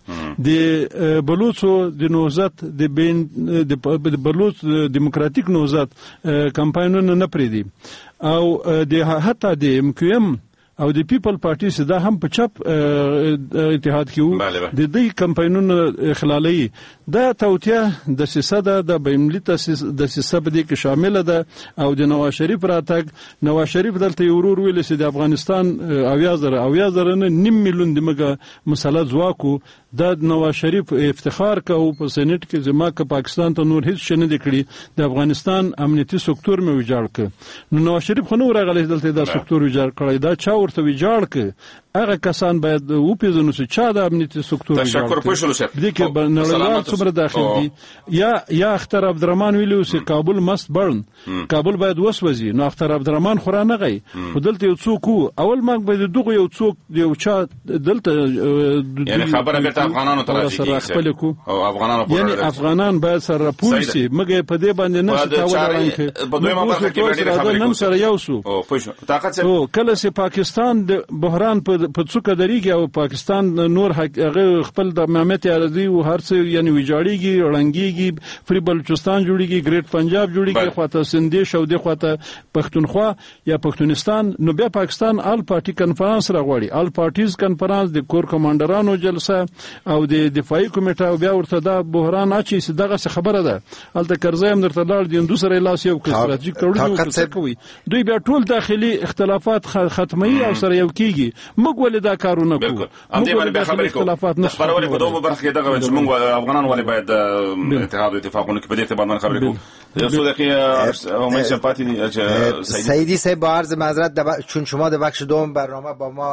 د بلوچو د نوزت د بین د بلوچ دیموکراتیک نوزت کمپاینونه نه پریدي او د حتی د ام کیو ام او د پیپل پارټي سره دا هم په چپ اتحاد کې وو د دې کمپاینونو اخلالي دا توتیا د سیاست د بیملی تاسیس د سیاست په دې کې شامل ده او د نواز شریف راتګ نواز شریف دلته ورور ویل چې د افغانستان اویا زره اویا زره نه نیم میلیون دمګه مسله ځواکو د نواز شریف افتخار کوي په سېنات کې زما که پاکستان ته نور هیڅ شنه دکړي د افغانستان امنیتي سکتور مې ویجاړ ک نو نواز شریف خو نو راغلی دلته د سکتور ویجاړ کړی دا چا ورته ویجاړ ک هغه کسان باید او پیژنو چې چا د امنیتي سکتور تشکر پښلو شه دي کې نړیوال څومره داخل دي یا یا اختر عبدالرحمن ویلو چې کابل مست برن کابل باید وسوځي نو اختر عبدالرحمن خو را نه غي خو دلته یو څوک اول ما باید دغه یو څوک یو چا دلته یعنی خبره به افغانانو ترجیح کوي او افغانانو یعنی افغانان باید سره پولیسي مګه په دې باندې نه ستاوله په دویمه برخه کې ډېر خبرې نن سره یو سو او پښه طاقت او کله چې پاکستان د بحران په په څوک دریږي او پاکستان نور هغه خپل د امنیت ارادي او هر څه یعنی ویجاړيږي رنګيږي فری بلوچستان جوړيږي ګریټ پنجاب جوړيږي خواته سندیش او د خواته پښتونخوا یا پښتونستان نو بیا پاکستان آل پارټي کنفرانس راغوړي آل پارټیز کنفرانس د کور کمانډرانو جلسه او د دفاعي کمیټه او بیا ورته دا بحران اچي چې دغه خبره ده الته کرزایم درته لاړ دي دوه سره لاس یو استراتیژیک کړو کوي دوی بیا ټول داخلي اختلافات ختمي او سره یو کیږي موږ ولې دا کارونه کوو ام دې باندې خبرې کوو خبرونه په دوه برخه کې دغه چې موږ افغانان ولې باید اتحاد او اتفاقونه کې په دې ته باندې خبرې کوو یو څه دقیقه او من سمپاتی سیدی صاحب با عرض معذرت دب... چون شما در بخش دوم برنامه با ما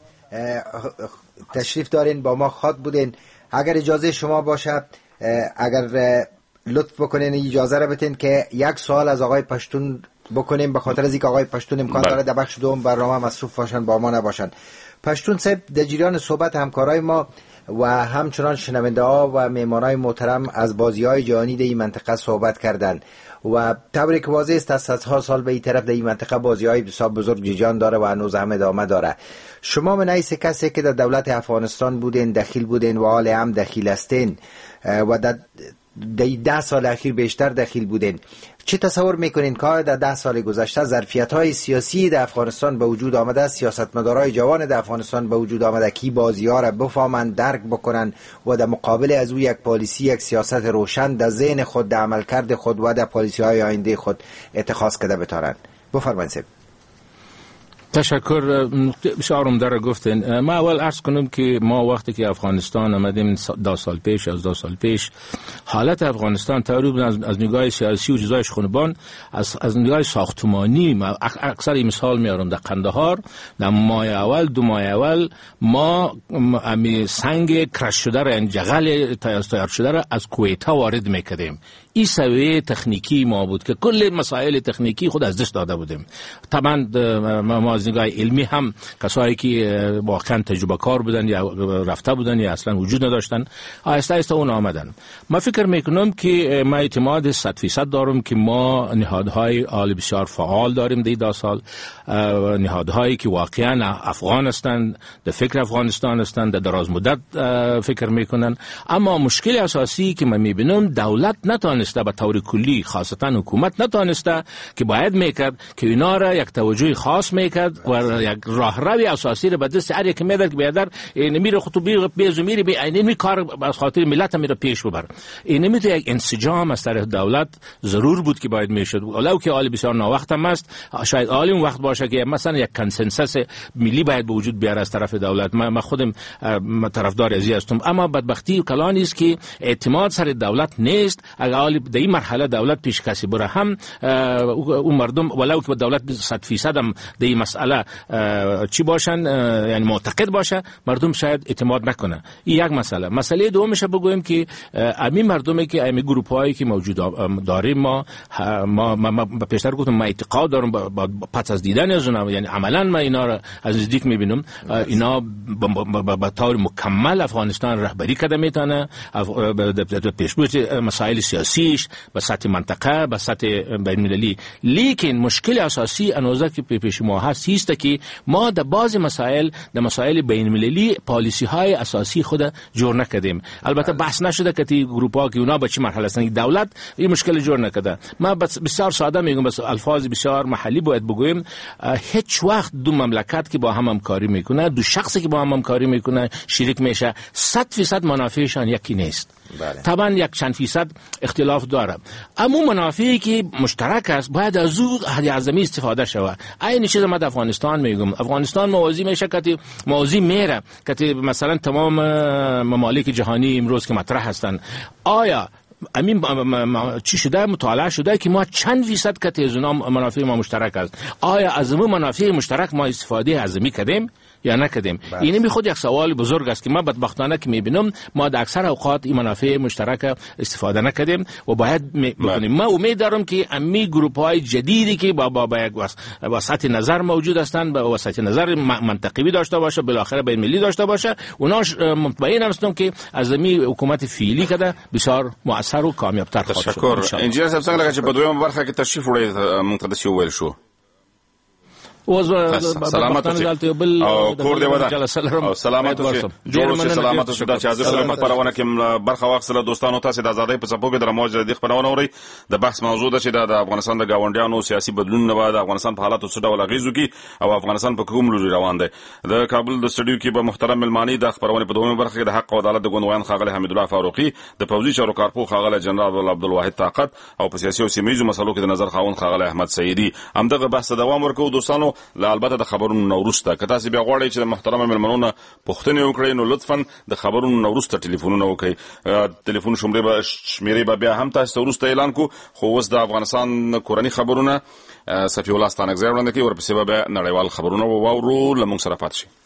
تشریف دارین با ما خاط بودین اگر اجازه شما باشد اگر لطف بکنین اجازه را بتین که یک سوال از آقای پشتون بکنیم به خاطر از اینکه آقای پشتون امکان داره در بخش دوم برنامه مصروف باشن با ما نباشن. پشتون صاحب در جریان صحبت همکارای ما و همچنان شنونده ها و مهمانای محترم از بازی های جهانی در این منطقه صحبت کردند و طوری که واضح است از صدها سال به این طرف در این منطقه بازی های بسیار بزرگ جریان داره و هنوز هم ادامه داره. شما من حیث کسی که در دولت افغانستان بودین دخیل بودین و حال هم دخیل هستین و در ده سال اخیر بیشتر دخیل بودین، چه تصور میکنین که در ده سال گذشته ظرفیت های سیاسی در افغانستان به وجود آمده، سیاستمدارای جوان در افغانستان به وجود آمده که بازی ها را بفهمن، درک بکنن و در مقابل از او یک پالیسی، یک سیاست روشن در ذهن خود، در عملکرد خود و در پالیسی های آینده خود اتخاذ کرده بتارن؟ بفرمایید. تشکر. بسیار در گفتین. ما اول عرض کنم که ما وقتی که افغانستان آمدیم دو سال پیش از دو سال پیش حالت افغانستان تقریبا از, از نگاه سیاسی و جزایش خونبان از از نگاه ساختمانی ما اکثر مثال میارم در قندهار در ماه اول دو ماه اول ما امی سنگ کرش شده را جغل تیار شده را از کویت وارد میکردیم. این سویه تکنیکی ما بود که کل مسائل تکنیکی خود از دست داده بودیم. طبعا ما از نگاه علمی هم کسایی که واقعا تجربه کار بودن یا رفته بودن یا اصلا وجود نداشتن آهسته آهسته اون آمدن. ما فکر میکنم که ما اعتماد صد فیصد دارم که ما نهادهای عالی بسیار فعال داریم در دو سال، نهادهایی که واقعا افغان هستند، در فکر افغانستان هستند، در دراز مدت فکر میکنن. اما مشکل اساسی که من میبینم دولت نتونسته به طور کلی خاصتا حکومت نتونسته که باید میکرد که اینا را یک توجه خاص میکرد و یک راهروی اساسی را به دست هر یک میداد که بیادر نمیره خطوبی بیزمیری به اینمی کار از خاطر ملت میره پیش ببر. این نمیتو یک انسجام از طرف دولت ضرور بود که باید میشد، ولو که حال بسیار ناوقت هم است، شاید حال اون وقت باشه که مثلا یک کنسنسس ملی باید به وجود بیاره از طرف دولت. من خودم طرفدار ازی هستم، اما بدبختی کلانی است که اعتماد سر دولت نیست. اگر در این مرحله دولت پیش کسی بره هم اون مردم ولو که دولت صد فیصد هم در این مسئله چی باشن یعنی معتقد باشه مردم شاید اعتماد نکنه. این یک مسئله. مسئله دومش بگویم که امی مردمی که امی گروپ هایی که موجود داریم ما ما ما پیشتر گفتم ما اعتقاد دارم پس از دیدن از اونها یعنی عملا ما اینا را از نزدیک میبینم اینا به طور مکمل افغانستان رهبری کرده میتونه پیشبرد مسائل سیاسیش به سطح منطقه به سطح بین المللی. لیکن مشکل اساسی انوزه که پیش ما هست حیاتی است که ما در بعض مسائل در مسائل بین المللی پالیسی های اساسی خود جور نکردیم. البته بحث نشده که تی گروپ ها که اونا به چه مرحله هستند. دولت این مشکل جور نکرده. ما بس بسیار ساده میگم، بس الفاظ بسیار محلی باید بگویم. هیچ وقت دو مملکت که با هم همکاری میکنه، دو شخصی که با هم همکاری میکنه شریک میشه، صد فیصد منافعشان یکی نیست. بله. طبعا یک چند فیصد اختلاف داره، اما منافعی که مشترک است باید از او حد اعظمی استفاده شود. این چیز ما در افغانستان میگم. افغانستان موازی میشه که موازی میره که مثلا تمام ممالک جهانی امروز که مطرح هستند، آیا امین چی شده مطالعه شده که ما چند فیصد که از اونا منافع ما مشترک است؟ آیا از اون منافع مشترک ما استفاده اعظمی کردیم یا نکردیم؟ این می خود یک سوال بزرگ است که ما بدبختانه که میبینم ما در اکثر اوقات این منافع مشترک استفاده نکردیم و باید بکنیم. ما امید دارم که امی گروپ های جدیدی که با با, با یک وسط نظر موجود هستند، با وسط نظر منطقی داشته باشه، بالاخره بین ملی داشته باشه، اونا مطمئن هستم که از امی حکومت فعلی کده بسیار مؤثر و کامیابتر خواهد شد. تشکر. انجینر صاحب څنګه لکه چې په دویمه برخه کې تشریف وړی موږ ته داسې وویل شو. اوس سلامت او کور دی ودا او سلامت اوسه جوړ اوسه سلامت اوسه دا چې حاضر سلامت پرونه کې برخه واخصله دوستانو تاسو د ازادۍ په څپو کې د موجوده د خبرونه اوري. د بحث موضوع ده چې د افغانستان د گاونډیانو سیاسي بدلونونه بعد افغانستان په حالاتو څه ډول غیزو کې او افغانستان په کوم لوري روان دی. د کابل د سټډیو کې به محترم ملمانی د خبرونه په دومره برخه کې د حق او عدالت د ګوندوان خاغله حمید الله فاروقي، د پوزي چارو کارپو خاغله جنرال عبدالواحد طاقت او په سیاسي او سیمایي مسلو کې د نظر خاون خاغله احمد سعیدي. همدغه بحث دوام ورکو دوستانو. البته خبرونو نوروسته که تاسو بیا غواړئ چې د محترم ملمنونو پوښتنې وکړئ نو لطفاً د خبرونو نوروسته ټلیفونونه وکړئ. ټلیفون شمېرې به شمیرې به بیا هم تاسو ته وروسته اعلان کو. خو اوس د افغانستان کورني خبرونه صفي الله ستانکزی وړاندې کوي، ورپسې به نړیوال خبرونه واورو. له موږ سره پاتې شئ.